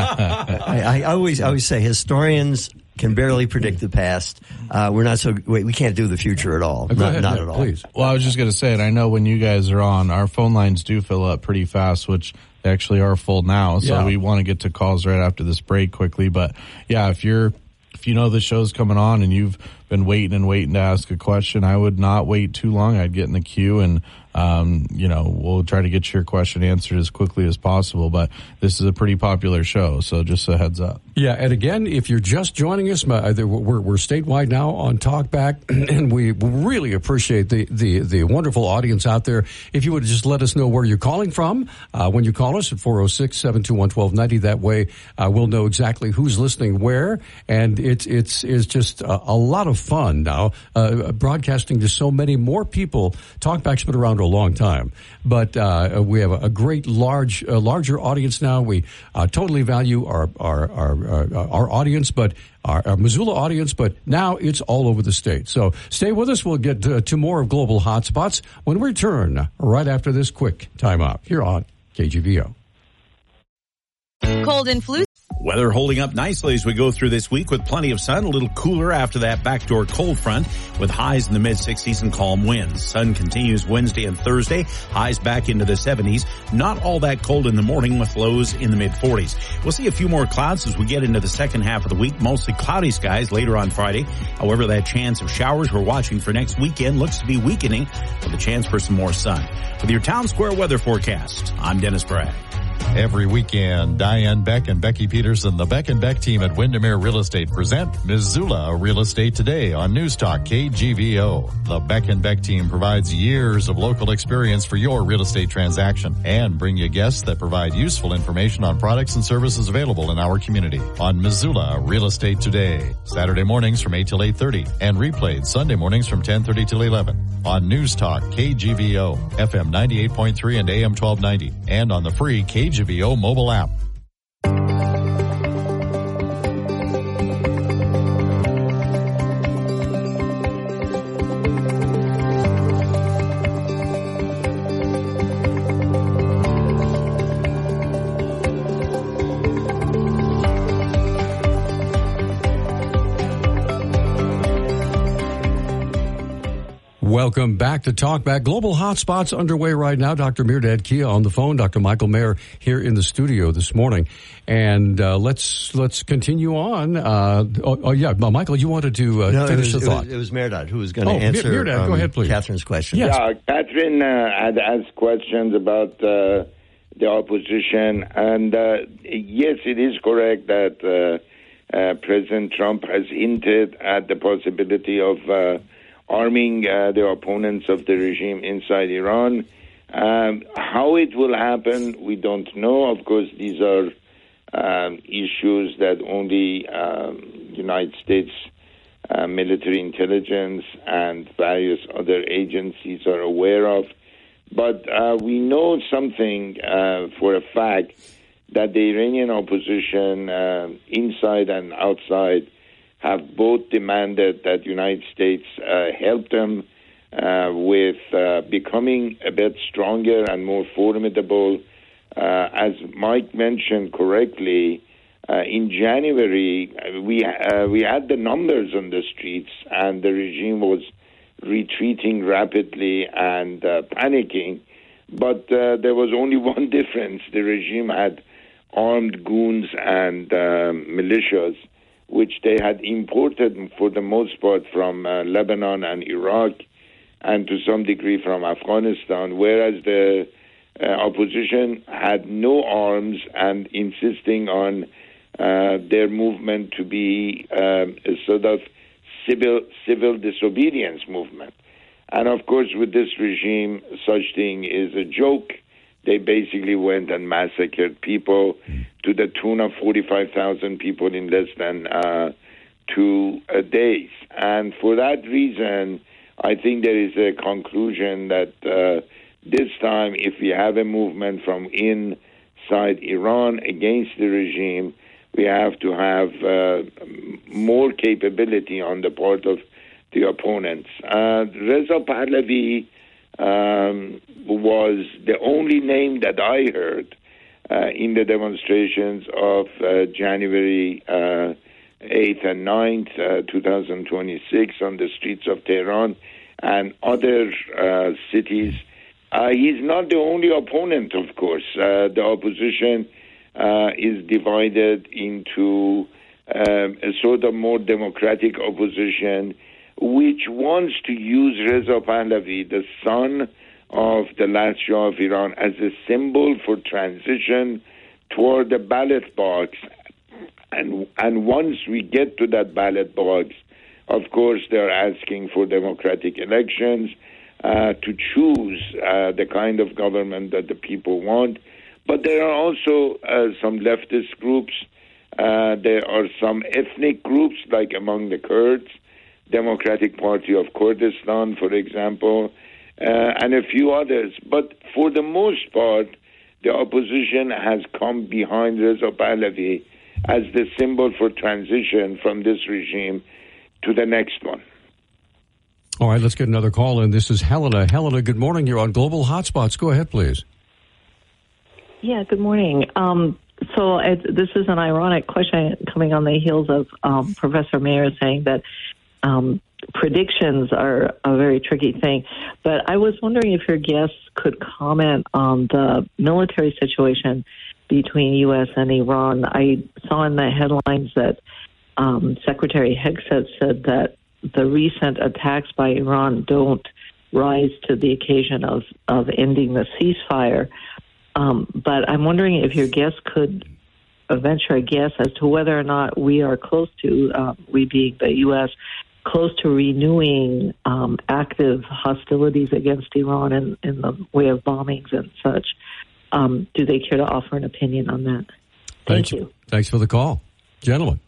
I always say historians can barely predict the past. We can't do the future at all. Not at all. Please. Well, I was just going to say it. I know when you guys are on, our phone lines do fill up pretty fast, which they actually are full now. So we want to get to calls right after this break quickly. But yeah, if you know the show's coming on and you've been waiting to ask a question, I would not wait too long. I'd get in the queue and we'll try to get your question answered as quickly as possible. But this is a pretty popular show, so just a heads up. Yeah, and again, if you're just joining us, we're statewide now on Talkback, and we really appreciate the wonderful audience out there. If you would just let us know where you're calling from when you call us at 406-721-1290. That way, we'll know exactly who's listening where, and it's just a lot of fun now broadcasting to so many more people. Talkback's been around a long time, but we have a great larger audience now. We totally value our audience, but our Missoula audience, but now it's all over the state. So stay with us. We'll get to more of Global Hotspots when we return right after this quick timeout here on KGVO. Cold and flu. Weather holding up nicely as we go through this week with plenty of sun, a little cooler after that backdoor cold front with highs in the mid-60s and calm winds. Sun continues Wednesday and Thursday, highs back into the 70s. Not all that cold in the morning with lows in the mid-40s. We'll see a few more clouds as we get into the second half of the week, mostly cloudy skies later on Friday. However, that chance of showers we're watching for next weekend looks to be weakening with a chance for some more sun. With your Town Square weather forecast, I'm Dennis Bragg. Every weekend, Diane Beck and Becky Peterson, the Beck and Beck team at Windermere Real Estate present Missoula Real Estate Today on News Talk KGVO. The Beck and Beck team provides years of local experience for your real estate transaction and bring you guests that provide useful information on products and services available in our community. On Missoula Real Estate Today, Saturday mornings from 8 till 8:30 and replayed Sunday mornings from 10:30 till 11 on News Talk KGVO, FM 98.3 and AM 1290, and on the free KGVO mobile app. Welcome back to Talkback. Global Hotspots underway right now. Dr. Mirdad Kia on the phone. Dr. Michael Mayer here in the studio this morning. And let's continue on. Michael, you wanted to finish the thought. It was Mirdad who was going to answer Mirdad, go ahead, please. Catherine's question. Yes. Yeah, Catherine had asked questions about the opposition. And yes, it is correct that President Trump has hinted at the possibility of arming the opponents of the regime inside Iran. How it will happen, we don't know. Of course, these are issues that only United States military intelligence and various other agencies are aware of. But we know something for a fact, that the Iranian opposition inside and outside have both demanded that the United States help them with becoming a bit stronger and more formidable. As Mike mentioned correctly, in January, we had the numbers on the streets, and the regime was retreating rapidly and panicking. But there was only one difference. The regime had armed goons and militias, which they had imported for the most part from Lebanon and Iraq, and to some degree from Afghanistan, whereas the opposition had no arms and insisting on their movement to be a sort of civil disobedience movement. And of course, with this regime, such thing is a joke. They basically went and massacred people to the tune of 45,000 people in less than 2 days. And for that reason, I think there is a conclusion that this time, if we have a movement from inside Iran against the regime, we have to have more capability on the part of the opponents. Reza Pahlavi was the only name that I heard in the demonstrations of January 8th and 9th, 2026 on the streets of Tehran and other cities. He's not the only opponent, of course. The opposition is divided into a sort of more democratic opposition which wants to use Reza Pahlavi, the son of the last Shah of Iran, as a symbol for transition toward the ballot box. And once we get to that ballot box, of course, they're asking for democratic elections to choose the kind of government that the people want. But there are also some leftist groups. There are some ethnic groups, like among the Kurds, Democratic Party of Kurdistan, for example, and a few others. But for the most part, the opposition has come behind Reza Pahlavi as the symbol for transition from this regime to the next one. All right, let's get another call in. This is Helena. Helena, good morning. You're on Global Hotspots. Go ahead, please. Yeah, good morning. This is an ironic question coming on the heels of Professor Mayer saying that predictions are a very tricky thing. But I was wondering if your guests could comment on the military situation between U.S. and Iran. I saw in the headlines that Secretary Hegseth said that the recent attacks by Iran don't rise to the occasion of ending the ceasefire. But I'm wondering if your guests could venture a guess as to whether or not we are close to, we being the U.S., close to renewing active hostilities against Iran in the way of bombings and such. Do they care to offer an opinion on that? Thank you. Thanks for the call. Gentlemen.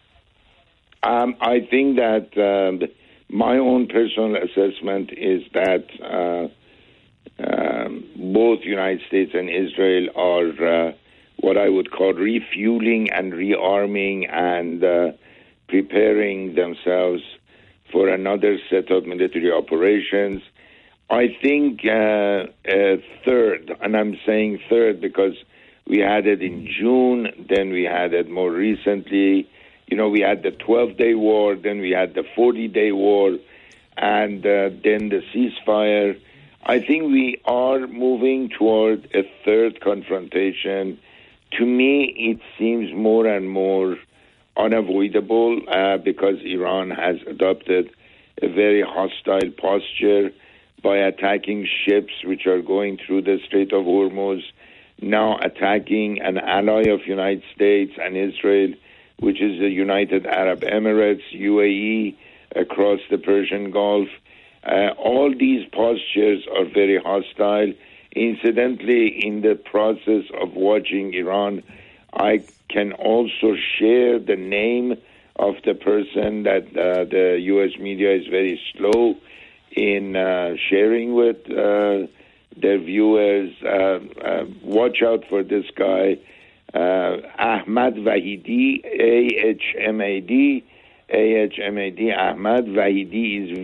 I think that my own personal assessment is that both United States and Israel are what I would call refueling and rearming and preparing themselves for another set of military operations. I think third, and I'm saying third because we had it in June, then we had it more recently. You know, we had the 12-day war, then we had the 40-day war, and then the ceasefire. I think we are moving toward a third confrontation. To me, it seems more and more unavoidable because Iran has adopted a very hostile posture by attacking ships which are going through the Strait of Hormuz, now attacking an ally of United States and Israel, which is the United Arab Emirates, UAE, across the Persian Gulf. All these postures are very hostile. Incidentally, in the process of watching Iran, I can also share the name of the person that the U.S. media is very slow in sharing with their viewers. Watch out for this guy, Ahmad Vahidi, AHMAD. Ahmad Vahidi is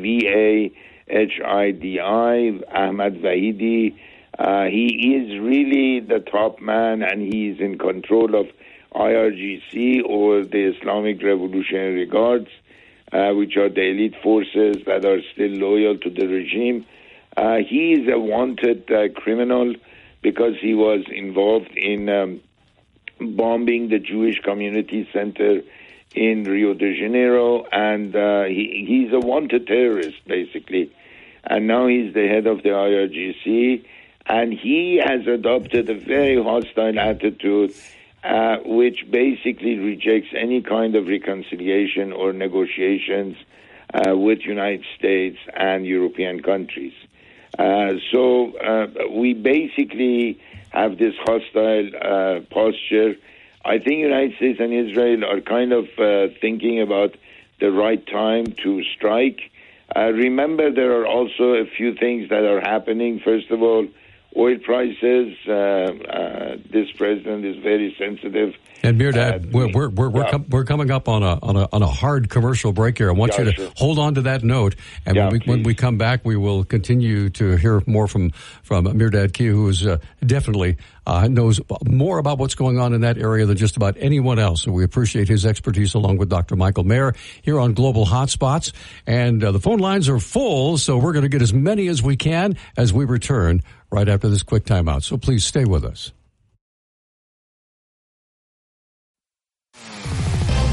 VAHIDI. Ahmad Vahidi. He is really the top man, and he is in control of IRGC, or the Islamic Revolutionary Guards, which are the elite forces that are still loyal to the regime. He is a wanted criminal because he was involved in bombing the Jewish Community Center in Rio de Janeiro, and he's a wanted terrorist, basically. And now he's the head of the IRGC, and he has adopted a very hostile attitude, which basically rejects any kind of reconciliation or negotiations with United States and European countries. So we basically have this hostile posture. I think United States and Israel are kind of thinking about the right time to strike. Remember, there are also a few things that are happening. First of all, oil prices. This president is very sensitive. And Mirdad, we're coming up on a hard commercial break here. I want you to hold on to that note, and when we come back, we will continue to hear more from Mirdad Kia, who is definitely knows more about what's going on in that area than just about anyone else. So we appreciate his expertise, along with Dr. Michael Mayer here on Global Hotspots. And the phone lines are full, so we're going to get as many as we can as we return right after this quick timeout. So please stay with us.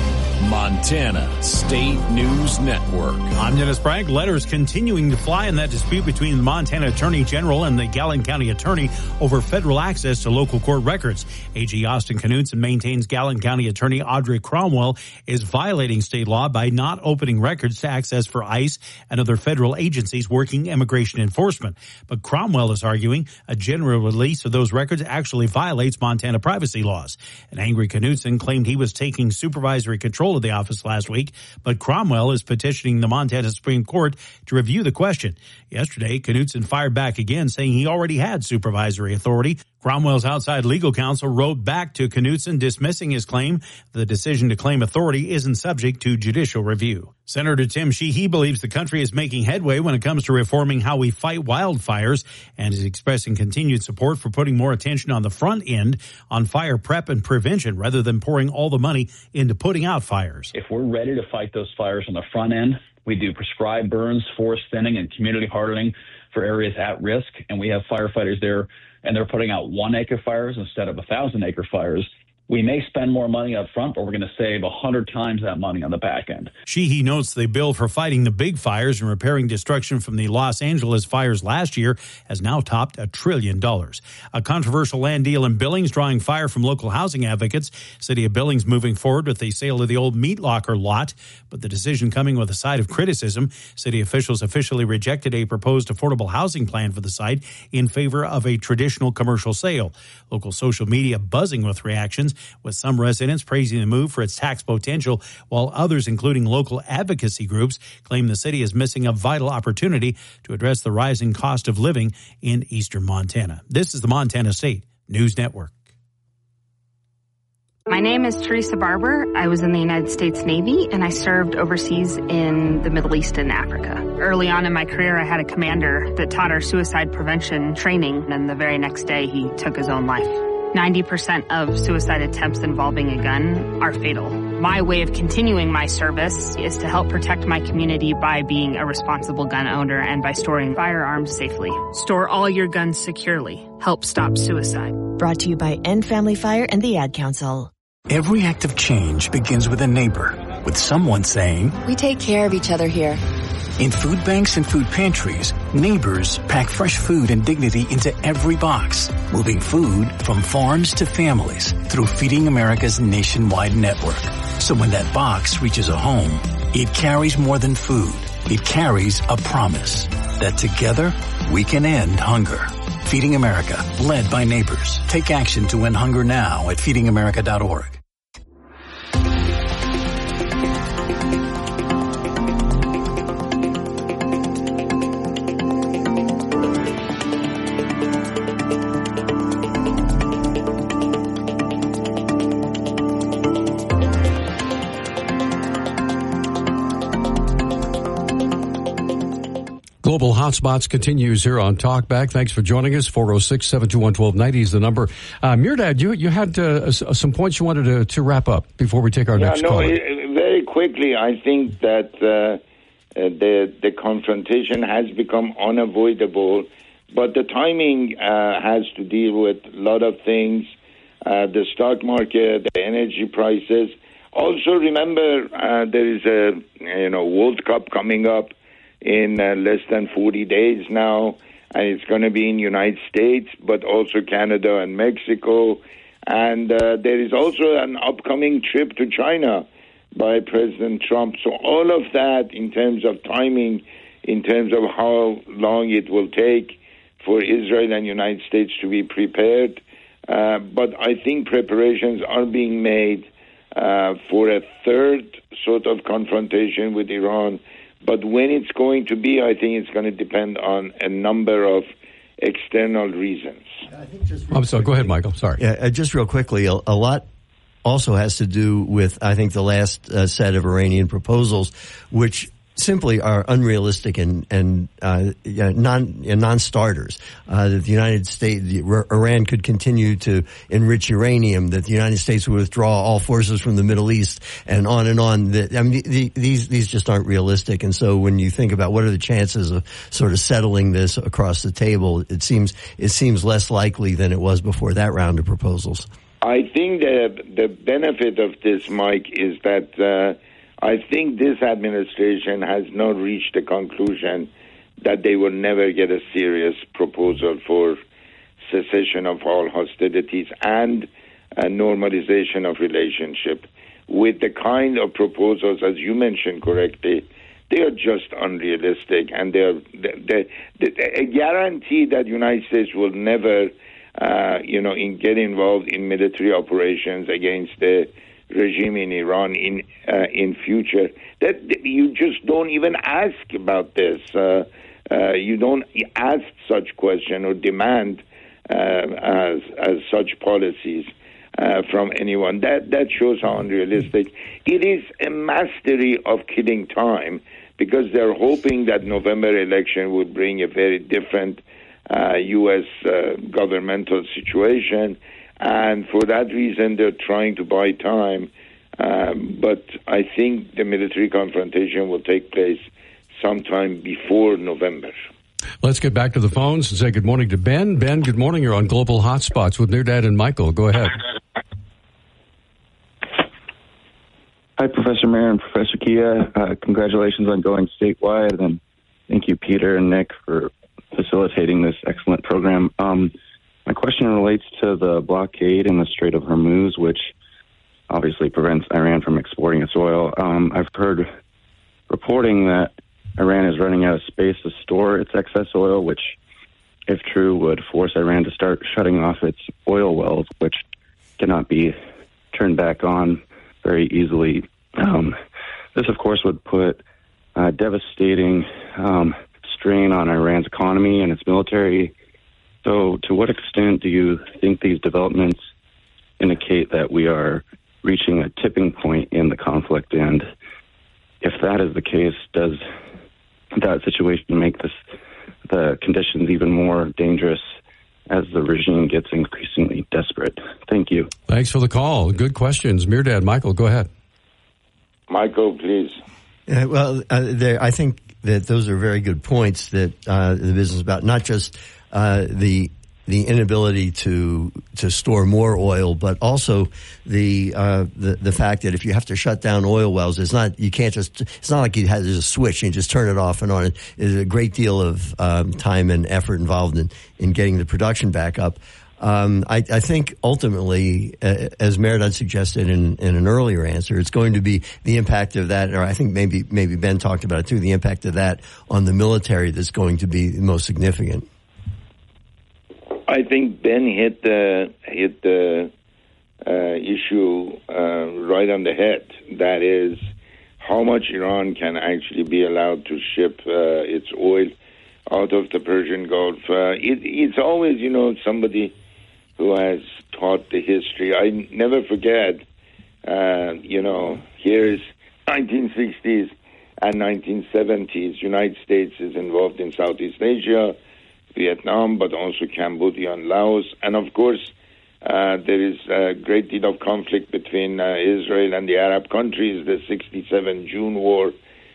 Montana State News Network. I'm Dennis Bragg. Letters continuing to fly in that dispute between the Montana Attorney General and the Gallatin County Attorney over federal access to local court records. AG Austin Knudsen maintains Gallatin County Attorney Audrey Cromwell is violating state law by not opening records to access for ICE and other federal agencies working immigration enforcement. But Cromwell is arguing a general release of those records actually violates Montana privacy laws. An angry Knudsen claimed he was taking supervisory control of the office last week, but Cromwell is petitioning the Montana Supreme Court to review the question. Yesterday, Knudsen fired back again, saying he already had supervisory authority. Cromwell's outside legal counsel wrote back to Knudsen dismissing his claim. The decision to claim authority isn't subject to judicial review. Senator Tim Sheehy believes the country is making headway when it comes to reforming how we fight wildfires and is expressing continued support for putting more attention on the front end on fire prep and prevention rather than pouring all the money into putting out fires. If we're ready to fight those fires on the front end, we do prescribed burns, forest thinning, and community hardening for areas at risk, and we have firefighters there, and they're putting out 1 acre fires instead of 1,000 acre fires. We may spend more money up front, but we're going to save 100 times that money on the back end. Sheehy notes the bill for fighting the big fires and repairing destruction from the Los Angeles fires last year has now topped $1 trillion. A controversial land deal in Billings drawing fire from local housing advocates. City of Billings moving forward with the sale of the old meat locker lot, but the decision coming with a side of criticism. City officials officially rejected a proposed affordable housing plan for the site in favor of a traditional commercial sale. Local social media buzzing with reactions, with some residents praising the move for its tax potential, while others, including local advocacy groups, claim the city is missing a vital opportunity to address the rising cost of living in eastern Montana. This is the Montana State News Network. My name is Teresa Barber. I was in the United States Navy, and I served overseas in the Middle East and Africa. Early on in my career, I had a commander that taught our suicide prevention training, and the very next day, he took his own life. 90% of suicide attempts involving a gun are fatal. My way of continuing my service is to help protect my community by being a responsible gun owner and by storing firearms safely. Store all your guns securely. Help stop suicide. Brought to you by End Family Fire and the Ad Council. Every act of change begins with a neighbor, with someone saying, "We take care of each other here." In food banks and food pantries, neighbors pack fresh food and dignity into every box, moving food from farms to families through Feeding America's nationwide network. So when that box reaches a home, it carries more than food. It carries a promise that together we can end hunger. Feeding America, led by neighbors. Take action to end hunger now at feedingamerica.org. Global Hotspots continues here on Talkback. Thanks for joining us. 406-721-1290 is the number. Mirdad, you had some points you wanted to wrap up before we take our next call. Very quickly, I think that the confrontation has become unavoidable, but the timing has to deal with a lot of things, the stock market, the energy prices. Also, remember, there is a World Cup coming up in less than 40 days now, and it's going to be in the United States, but also Canada and Mexico. And there is also an upcoming trip to China by President Trump. So all of that in terms of timing, in terms of how long it will take for Israel and the United States to be prepared. But I think preparations are being made for a third sort of confrontation with Iran. But when it's going to be, I think it's going to depend on a number of external reasons. I'm sorry. Go ahead, Michael. Sorry. Yeah, just real quickly, a lot also has to do with, I think, the last set of Iranian proposals, which simply are unrealistic and non-starters. That the United States, Iran could continue to enrich uranium, that the United States would withdraw all forces from the Middle East, and on and on. These just aren't realistic. And so when you think about what are the chances of sort of settling this across the table, it seems less likely than it was before that round of proposals. I think the benefit of this, Mike, is that I think this administration has not reached the conclusion that they will never get a serious proposal for cessation of all hostilities and a normalization of relationship. With the kind of proposals, as you mentioned correctly, they are just unrealistic, and they're a guarantee that the United States will never, get involved in military operations against the regime in Iran in future. That you just don't even ask about this. You don't ask such question or demand as such policies from anyone. That shows how unrealistic. It is a mastery of killing time, because they're hoping that November election would bring a very different U.S. Governmental situation, and for that reason they're trying to buy time. But I think the military confrontation will take place sometime before November. Let's get back to the phones and say good morning to Ben. Ben, good morning. You're on Global Hotspots with Mirdad and Michael. Go ahead. Hi, Professor Mayer and Professor Kia. Congratulations on going statewide, and thank you, Peter and Nick, for facilitating this excellent program. My question relates to the blockade in the Strait of Hormuz, which obviously prevents Iran from exporting its oil. I've heard reporting that Iran is running out of space to store its excess oil, which, if true, would force Iran to start shutting off its oil wells, which cannot be turned back on very easily. This, of course, would put devastating strain on Iran's economy and its military. So to what extent do you think these developments indicate that we are reaching a tipping point in the conflict? And if that is the case, does that situation make the conditions even more dangerous as the regime gets increasingly desperate? Thank you. Thanks for the call. Good questions. Mirdad, Michael, go ahead. Michael, please. I think that those are very good points that the business about not just the inability to store more oil, but also the fact that if you have to shut down oil wells, it's not like there's a switch and you just turn it off and on. There's a great deal of time and effort involved in getting the production back up. I think ultimately, as Mirdad suggested in an earlier answer, it's going to be the impact of that, or I think maybe Ben talked about it too, the impact of that on the military that's going to be most significant. I think Ben hit the issue right on the head. That is, how much Iran can actually be allowed to ship its oil out of the Persian Gulf. It's always, somebody who has taught the history. I never forget, here's 1960s and 1970s. United States is involved in Southeast Asia, Vietnam, but also Cambodia and Laos. And of course, there is a great deal of conflict between Israel and the Arab countries, the 67 June War,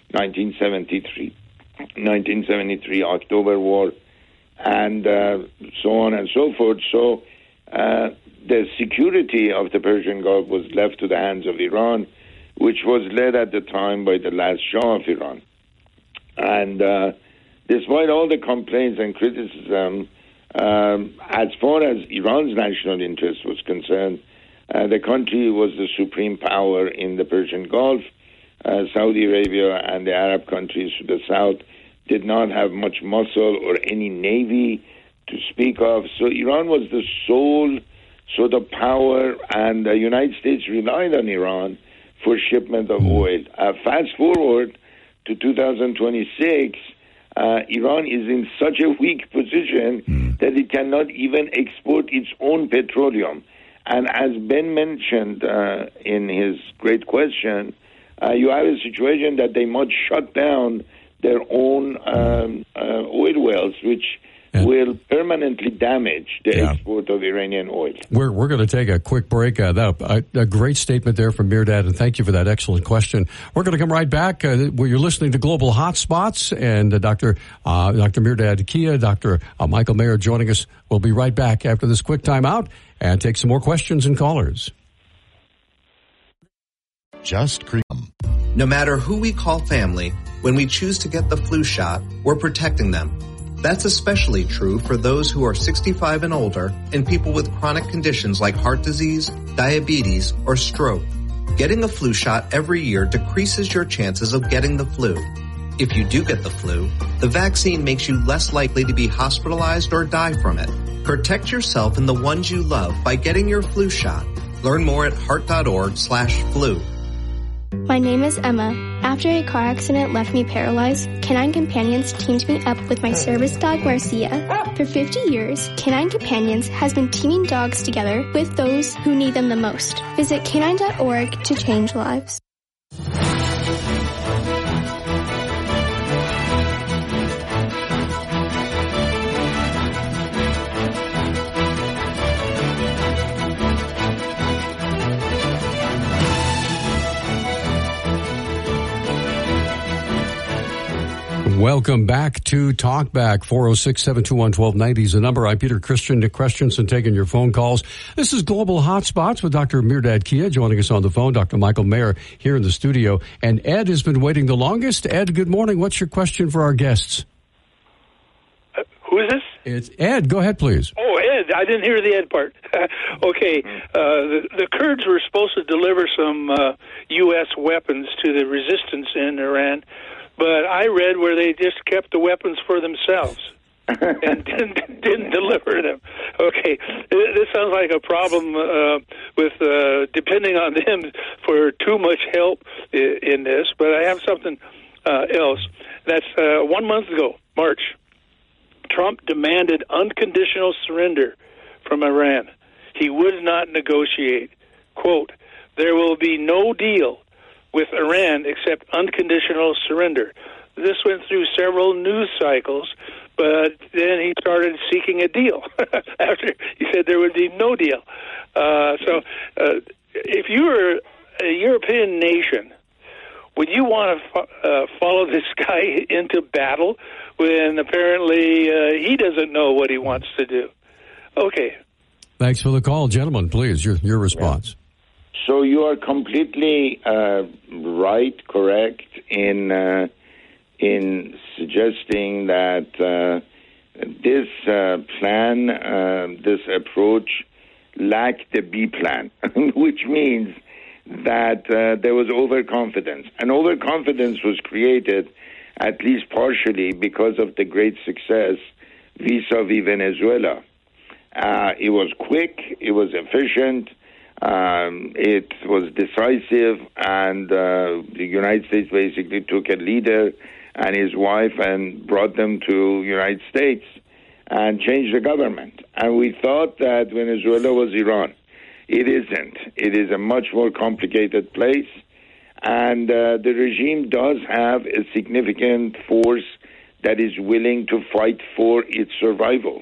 1973 October War, and so on and so forth. So the security of the Persian Gulf was left to the hands of Iran, which was led at the time by the last Shah of Iran. And despite all the complaints and criticism, as far as Iran's national interest was concerned, the country was the supreme power in the Persian Gulf. Saudi Arabia and the Arab countries to the south did not have much muscle or any navy to speak of. So Iran was the sole sort of power, and the United States relied on Iran for shipment of oil. Fast forward to 2026, Iran is in such a weak position that it cannot even export its own petroleum. And as Ben mentioned in his great question, you have a situation that they must shut down their own oil wells, which will permanently damage the export of Iranian oil. We're going to take a quick break. A great statement there from Mirdad, and thank you for that excellent question. We're going to come right back. Where you're listening to Global Hotspots, and Dr. Mirdad Kia, Dr. Michael Mayer joining us. We'll be right back after this quick time out and take some more questions and callers. No matter who we call family, when we choose to get the flu shot, we're protecting them. That's especially true for those who are 65 and older and people with chronic conditions like heart disease, diabetes, or stroke. Getting a flu shot every year decreases your chances of getting the flu. If you do get the flu, the vaccine makes you less likely to be hospitalized or die from it. Protect yourself and the ones you love by getting your flu shot. Learn more at heart.org/flu. My name is Emma. After a car accident left me paralyzed, Canine Companions teamed me up with my service dog, Marcia. For 50 years, Canine Companions has been teaming dogs together with those who need them the most. Visit canine.org to change lives. Welcome back to Talkback. 406-721-1290 is the number. I'm Peter Christian, Nick Christensen, taking your phone calls. This is Global Hotspots with Dr. Mirdad Kia joining us on the phone, Dr. Michael Mayer here in the studio. And Ed has been waiting the longest. Ed, good morning. What's your question for our guests? Who is this? It's Ed. Go ahead, please. Oh, Ed. I didn't hear the Ed part. Okay. The Kurds were supposed to deliver some U.S. weapons to the resistance in Iran, but I read where they just kept the weapons for themselves and didn't deliver them. Okay, this sounds like a problem with depending on them for too much help in this, but I have something else. That's 1 month ago, March, Trump demanded unconditional surrender from Iran. He would not negotiate. Quote, there will be no deal with Iran except unconditional surrender. This went through several news cycles, but then he started seeking a deal after he said there would be no deal. If you were a European nation, would you want to follow this guy into battle when apparently he doesn't know what he wants to do? Okay. Thanks for the call. Gentlemen, please, your response. So you are completely right, correct in suggesting that this plan, this approach, lacked the B plan, which means that there was overconfidence. And overconfidence was created, at least partially, because of the great success vis-a-vis Venezuela. It was quick, it was efficient, it was decisive, and the United States basically took a leader and his wife and brought them to United States and changed the government. And we thought that Venezuela was Iran. It isn't. It is a much more complicated place, and the regime does have a significant force that is willing to fight for its survival.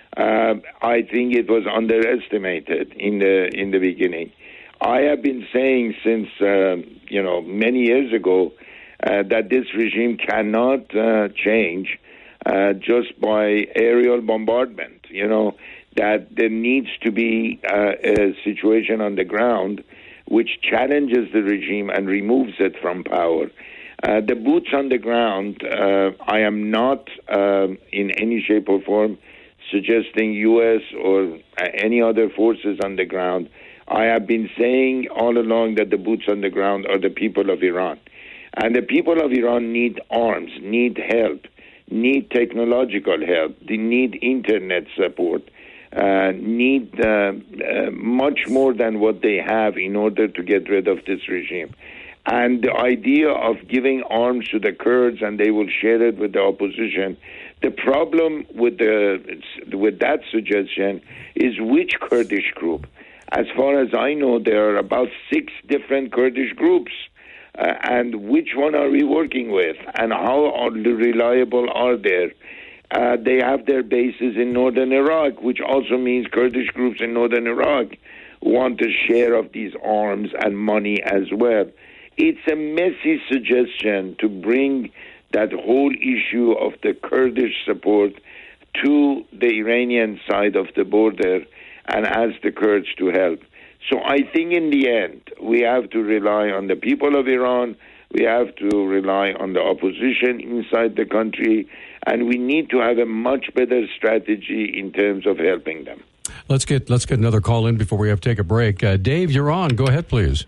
I think it was underestimated in the beginning. I have been saying since many years ago that this regime cannot change just by aerial bombardment. That there needs to be a situation on the ground which challenges the regime and removes it from power. The boots on the ground, I am not in any shape or form suggesting U.S. or any other forces on the ground. I have been saying all along that the boots on the ground are the people of Iran. And the people of Iran need arms, need help, need technological help, they need internet support, need much more than what they have in order to get rid of this regime. And the idea of giving arms to the Kurds and they will share it with the opposition, the problem with that suggestion is which Kurdish group. As far as I know, there are about 6 different Kurdish groups. And which one are we working with? And how reliable are they? they have their bases in northern Iraq, which also means Kurdish groups in northern Iraq want a share of these arms and money as well. It's a messy suggestion to bring that whole issue of the Kurdish support to the Iranian side of the border and ask the Kurds to help. So I think in the end, we have to rely on the people of Iran, we have to rely on the opposition inside the country, and we need to have a much better strategy in terms of helping them. Let's get another call in before we have to take a break. Dave, you're on. Go ahead, please.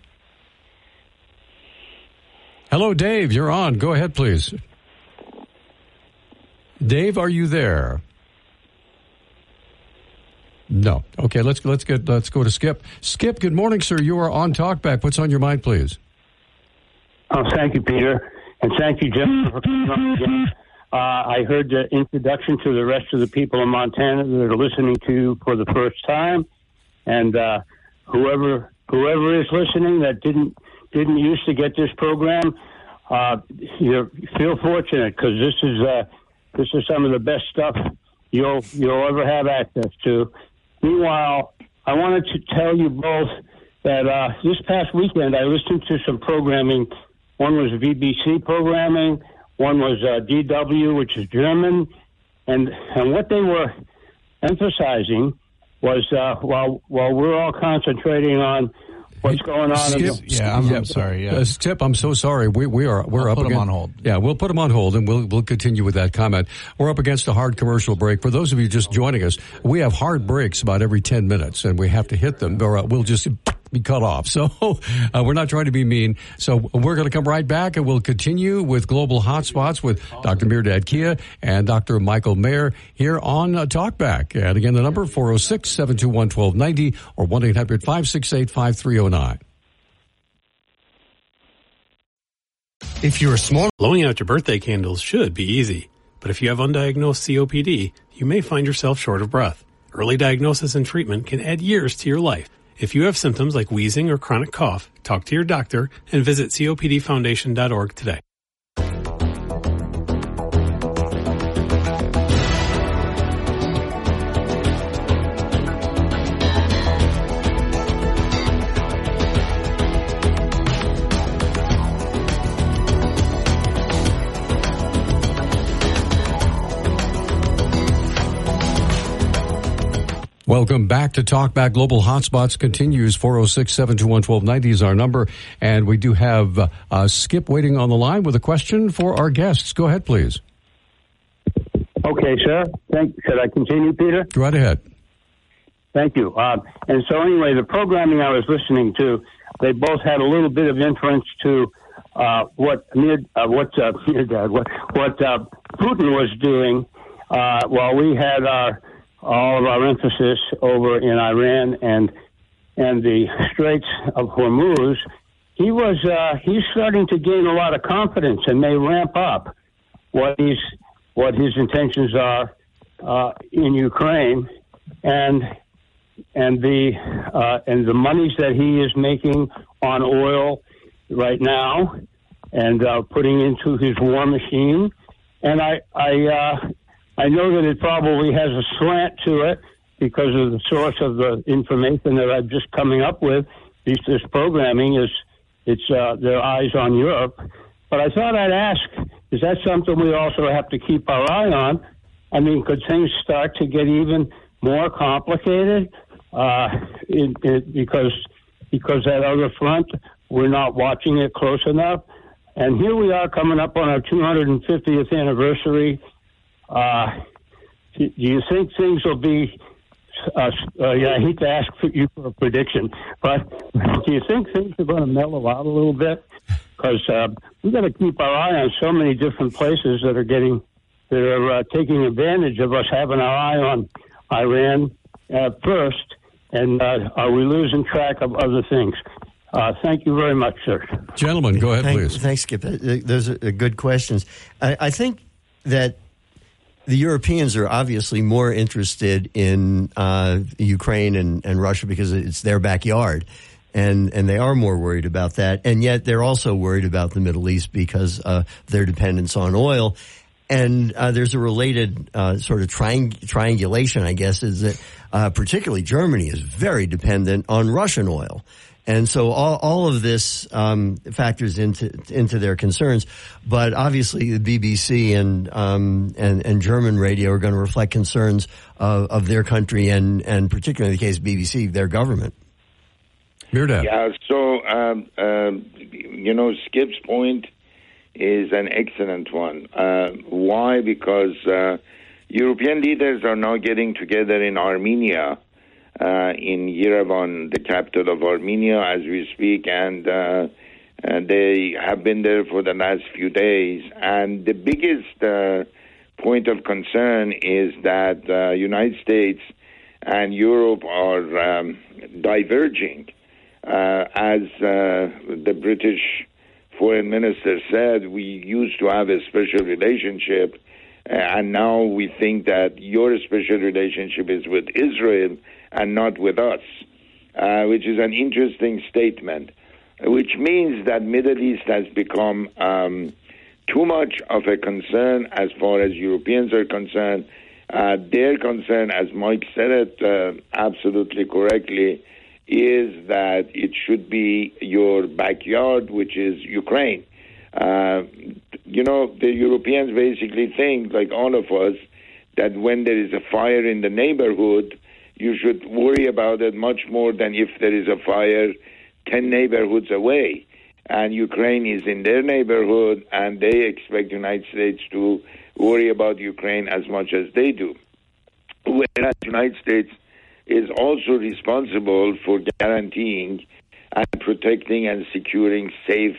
Hello, Dave. You're on. Go ahead, please. Dave, are you there? No. Okay, let's go to Skip. Skip, good morning, sir. You are on Talkback. What's on your mind, please? Oh, thank you, Peter, and thank you, Jim, for coming on again. I heard the introduction to the rest of the people in Montana that are listening to you for the first time, and whoever is listening that didn't used to get this program, you feel fortunate because this is some of the best stuff you'll ever have access to. Meanwhile, I wanted to tell you both that this past weekend I listened to some programming. One was BBC programming, one was DW, which is German, and what they were emphasizing was while we're all concentrating on what's going on. Skip, I'm sorry. Yeah. Skip, I'm so sorry. We're up put against, him on hold. Yeah, we'll put him on hold, and we'll continue with that comment. We're up against a hard commercial break. For those of you just joining us, we have hard breaks about every 10 minutes, and we have to hit them, or we'll just be cut off. So we're not trying to be mean. So we're going to come right back, and we'll continue with Global Hotspots with Dr. Mirdad Kia and Dr. Michael Mayer here on Talkback. And again, the number 406-721-1290 or 1-800-568-5309. If you're small, blowing out your birthday candles should be easy. But if you have undiagnosed COPD, you may find yourself short of breath. Early diagnosis and treatment can add years to your life. If you have symptoms like wheezing or chronic cough, talk to your doctor and visit COPDfoundation.org today. Welcome back to Talkback. Global Hotspots continues. 406-721-1290 is our number. And we do have Skip waiting on the line with a question for our guests. Go ahead, please. Okay, sir. Should I continue, Peter? Go right ahead. Thank you. And so anyway, the programming I was listening to, they both had a little bit of inference to what Putin was doing while we had all of our emphasis over in Iran and the Straits of Hormuz. He's starting to gain a lot of confidence and may ramp up what his intentions are in Ukraine and the monies that he is making on oil right now and putting into his war machine. And I know that it probably has a slant to it because of the source of the information that I'm just coming up with. This programming it's their eyes on Europe. But I thought I'd ask, is that something we also have to keep our eye on? I mean, could things start to get even more complicated because that other front, we're not watching it close enough? And here we are coming up on our 250th anniversary. Do you think things will be, I hate to ask you for a prediction, but do you think things are going to mellow out a little bit? Because we've got to keep our eye on so many different places that are taking advantage of us having our eye on Iran first, and are we losing track of other things? Thank you very much, sir. Gentlemen, go ahead, please. Thanks, Skip. Those are good questions. I think that the Europeans are obviously more interested in Ukraine and Russia because it's their backyard, and they are more worried about that. And yet they're also worried about the Middle East because of their dependence on oil. And there's a related sort of triangulation, I guess, is that particularly Germany is very dependent on Russian oil. And so all of this factors into their concerns, but obviously the BBC and German radio are going to reflect concerns of their country and particularly in the case of BBC, their government. Mirdad. Yeah, so Skip's point is an excellent one. Why? Because European leaders are now getting together in Armenia. In Yerevan, the capital of Armenia, as we speak, and they have been there for the last few days. And the biggest point of concern is that United States and Europe are diverging. As the British foreign minister said, we used to have a special relationship, and now we think that your special relationship is with Israel and not with us, which is an interesting statement, which means that Middle East has become too much of a concern as far as Europeans are concerned. Their concern, as Mike said it absolutely correctly, is that it should be your backyard, which is Ukraine. The Europeans basically think, like all of us, that when there is a fire in the neighborhood, you should worry about it much more than if there is a fire 10 neighborhoods away. And Ukraine is in their neighborhood, and they expect the United States to worry about Ukraine as much as they do. Whereas the United States is also responsible for guaranteeing and protecting and securing safe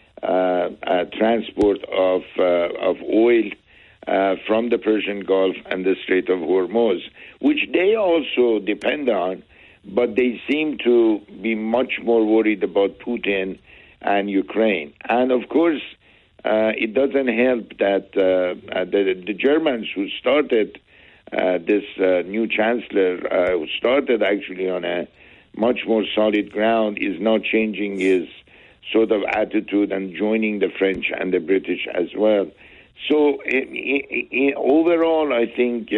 transport of oil from the Persian Gulf and the Strait of Hormuz, which they also depend on, but they seem to be much more worried about Putin and Ukraine. And of course, it doesn't help that the Germans who started this new chancellor, who started actually on a much more solid ground, is now changing his sort of attitude and joining the French and the British as well. So overall, I think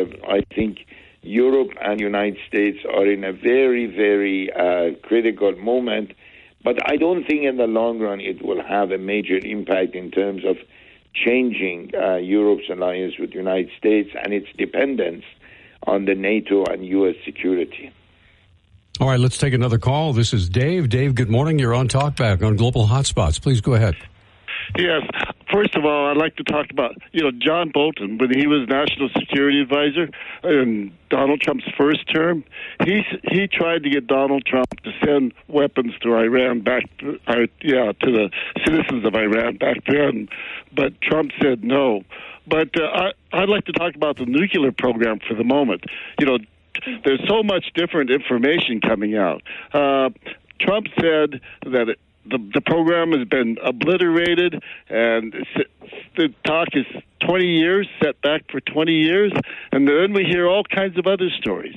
Europe and United States are in a very, very critical moment. But I don't think in the long run it will have a major impact in terms of changing Europe's alliance with the United States and its dependence on the NATO and U.S. security. All right, let's take another call. This is Dave. Dave, good morning. You're on Talkback on Global Hotspots. Please go ahead. Yes. First of all, I'd like to talk about, John Bolton, when he was National Security Advisor in Donald Trump's first term, he tried to get Donald Trump to send weapons to Iran back to the citizens of Iran back then, but Trump said no. But I'd like to talk about the nuclear program for the moment. There's so much different information coming out. Trump said that the program has been obliterated, and the talk is 20 years, set back for 20 years, and then we hear all kinds of other stories.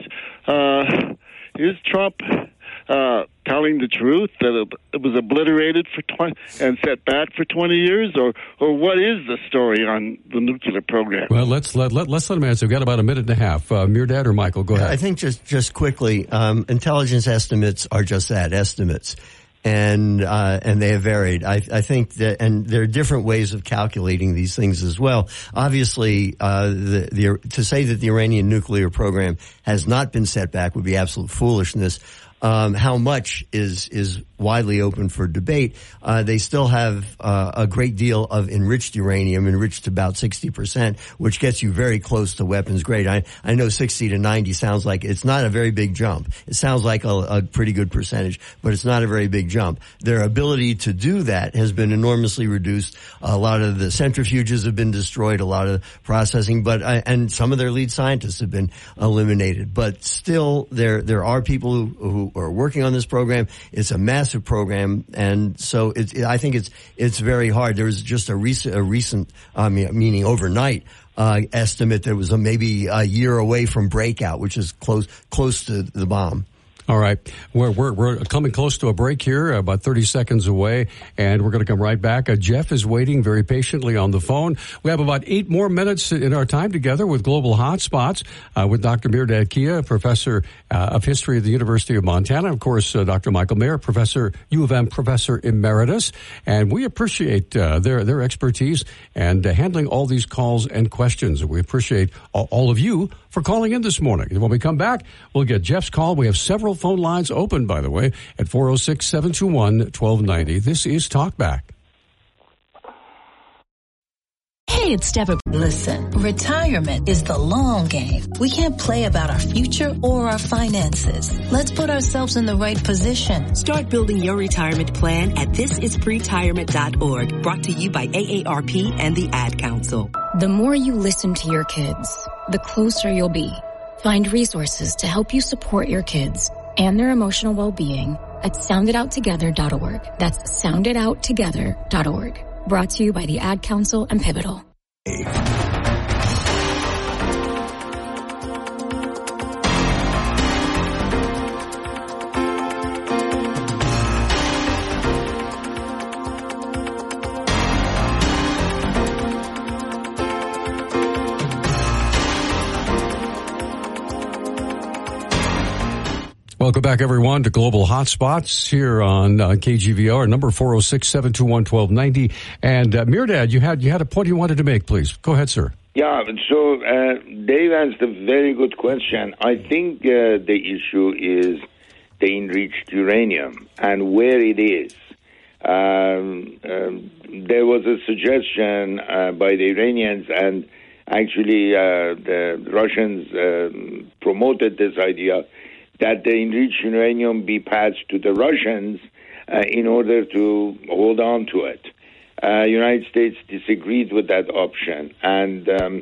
Is Trump telling the truth that it was obliterated for 20 and set back for 20 years, or what is the story on the nuclear program? Well, let's let him answer. We've got about a minute and a half. Mirdad or Michael, go ahead. I think just quickly, intelligence estimates are just that, estimates. And they have varied. I think that, and there are different ways of calculating these things as well. Obviously, to say that the Iranian nuclear program has not been set back would be absolute foolishness. How much is widely open for debate. They still have a great deal of enriched uranium, enriched to about 60%, which gets you very close to weapons grade. I know 60 to 90 sounds like it's not a very big jump. It sounds like a pretty good percentage, but it's not a very big jump. Their ability to do that has been enormously reduced. A lot of the centrifuges have been destroyed, a lot of processing, and some of their lead scientists have been eliminated. But still, there are people who are working on this program. It's a massive program, and so I think it's very hard. There was just a recent, meaning overnight, estimate that was maybe a year away from breakout, which is close to the bomb. All right. We're coming close to a break here, about 30 seconds away, and we're going to come right back. Jeff is waiting very patiently on the phone. We have about 8 more minutes in our time together with Global Hotspots with Dr. Mehrdad Kia, Professor of History at the University of Montana. Of course, Dr. Michael Mayer, Professor, U of M Professor Emeritus. And we appreciate their expertise and handling all these calls and questions. We appreciate all of you for calling in this morning. And when we come back, we'll get Jeff's call. We have several phone lines open, by the way, at 406-721-1290. This is Talkback. Hey, it's Deborah. Listen, retirement is the long game. We can't play about our future or our finances. Let's put ourselves in the right position. Start building your retirement plan at thisispretirement.org. Brought to you by AARP and the Ad Council. The more you listen to your kids, the closer you'll be. Find resources to help you support your kids and their emotional well-being at sounditouttogether.org. That's sounditouttogether.org. Brought to you by the Ad Council and Pivotal. Welcome back, everyone, to Global Hotspots here on KGVO, our number 406-721-1290. And Mehrdad, you had a point you wanted to make, please. Go ahead, sir. Yeah, so Dave asked a very good question. I think the issue is the enriched uranium and where it is. There was a suggestion by the Iranians, and actually the Russians promoted this idea, that the enriched uranium be passed to the Russians in order to hold on to it. United States disagreed with that option. And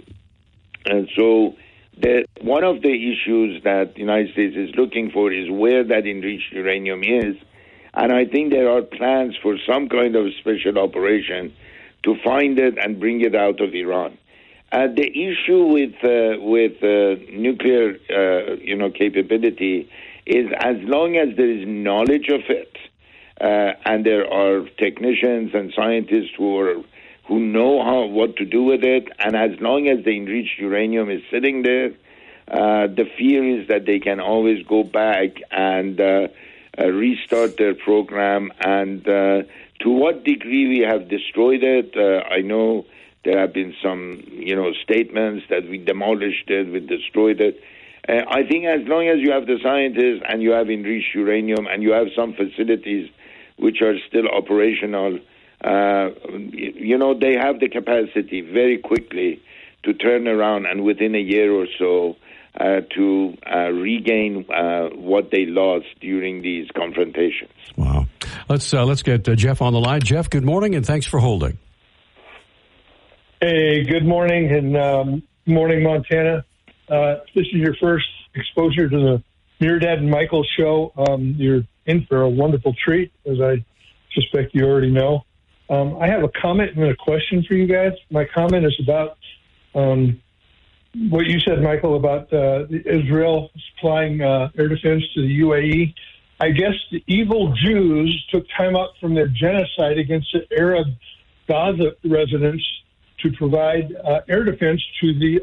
so one of the issues that the United States is looking for is where that enriched uranium is. And I think there are plans for some kind of special operation to find it and bring it out of Iran. The issue with nuclear, capability is as long as there is knowledge of it, and there are technicians and scientists who know what to do with it, and as long as the enriched uranium is sitting there, the fear is that they can always go back and restart their program. And to what degree we have destroyed it, I know. There have been some, statements that we demolished it, we destroyed it. I think as long as you have the scientists and you have enriched uranium and you have some facilities which are still operational, they have the capacity very quickly to turn around and within a year or so to regain what they lost during these confrontations. Wow. Let's get Jeff on the line. Jeff, good morning, and thanks for holding. Hey, good morning, and morning, Montana. This is your first exposure to the Mehrdad and Michael show. You're in for a wonderful treat, as I suspect you already know. I have a comment and a question for you guys. My comment is about what you said, Michael, about Israel supplying air defense to the UAE. I guess the evil Jews took time out from their genocide against the Arab Gaza residents to provide air defense to the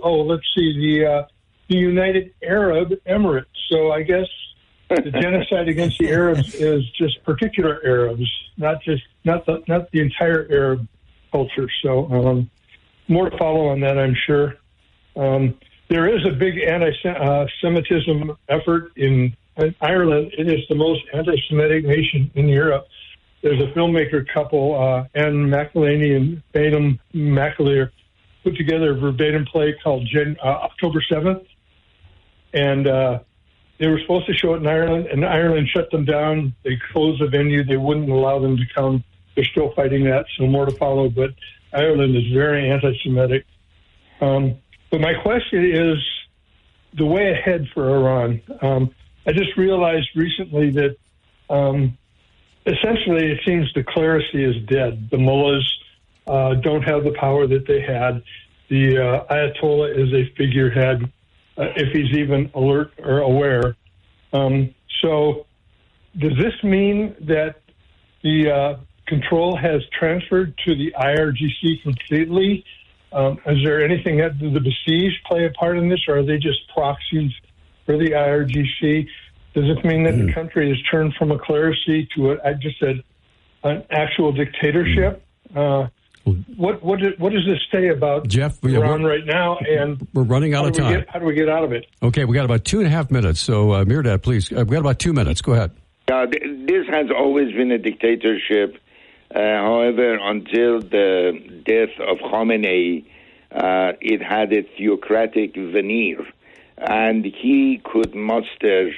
United Arab Emirates. So I guess the genocide against the Arabs is just particular Arabs, not the entire Arab culture. So more to follow on that, I'm sure. There is a big anti-Semitism effort in Ireland. It is the most anti-Semitic nation in Europe. There's a filmmaker couple, Anne McElhaney and Baden McAleer, put together a verbatim play called October 7th. And they were supposed to show it in Ireland, and Ireland shut them down. They closed the venue. They wouldn't allow them to come. They're still fighting that, so more to follow. But Ireland is very anti-Semitic. But my question is the way ahead for Iran. I just realized recently that essentially, it seems the clerisy is dead. The mullahs don't have the power that they had. The Ayatollah is a figurehead, if he's even alert or aware. So does this mean that the control has transferred to the IRGC completely? Is there anything that do the besieged play a part in this, or are they just proxies for the IRGC? Does this mean that the country has turned from a clerisy to an actual dictatorship? What does this say about Jeff, Iran right now? And we're running out of time. How do we get out of it? Okay, we got about 2.5 minutes. So, Mirdad, please, we got about 2 minutes. Go ahead. This has always been a dictatorship. However, until the death of Khamenei, it had a theocratic veneer, and he could muster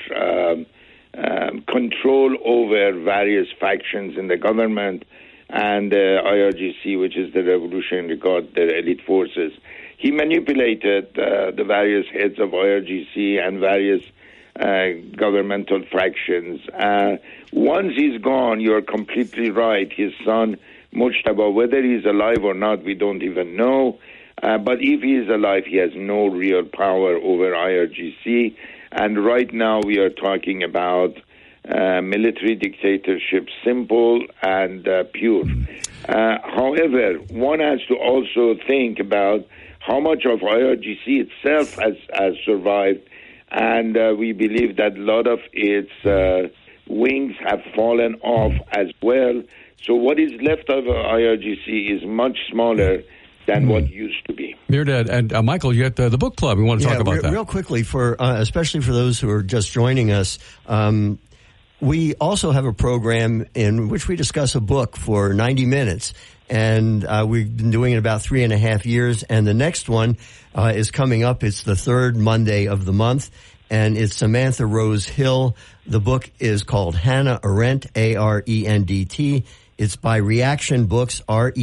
control over various factions in the government and IRGC, which is the Revolutionary Guard, the elite forces. He manipulated the various heads of IRGC and various governmental fractions. Once he's gone, you're completely right. His son, Mujtaba, whether he's alive or not, we don't even know. But if he is alive, he has no real power over IRGC. And right now we are talking about military dictatorship, simple and pure. However, one has to also think about how much of IRGC itself has survived, and we believe that a lot of its wings have fallen off as well. So what is left of IRGC is much smaller than what used to be. Mirdad and Michael, you got the book club. We want to talk about that. Real quickly, for especially for those who are just joining us, we also have a program in which we discuss a book for 90 minutes. And we've been doing it about 3.5 years. And the next one is coming up. It's the third Monday of the month. And it's Samantha Rose Hill. The book is called Hannah Arendt, A-R-E-N-D-T. It's by Reaction Books,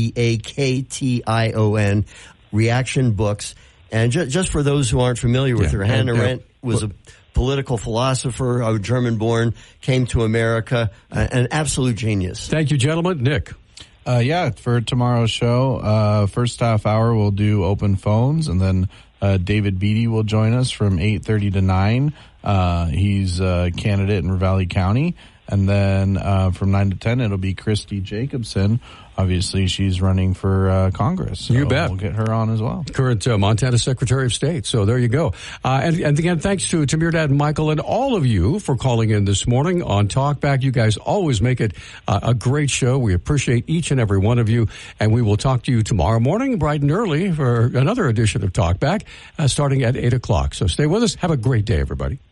R-E-A-K-T-I-O-N, Reaction Books. And just for those who aren't familiar with her, Hannah Arendt was a political philosopher, German-born, came to America, an absolute genius. Thank you, gentlemen. Nick? For tomorrow's show, first half hour we'll do open phones, and then David Beatty will join us from 8:30 to 9. He's a candidate in Ravalli County. And then from 9 to 10, it'll be Christy Jacobson. Obviously, she's running for Congress. So you bet. We'll get her on as well. Current Montana Secretary of State. So there you go. And again, thanks to Mirdad and Michael and all of you for calling in this morning on Talkback. You guys always make it a great show. We appreciate each and every one of you. And we will talk to you tomorrow morning, bright and early, for another edition of Talkback, starting at 8 o'clock. So stay with us. Have a great day, everybody.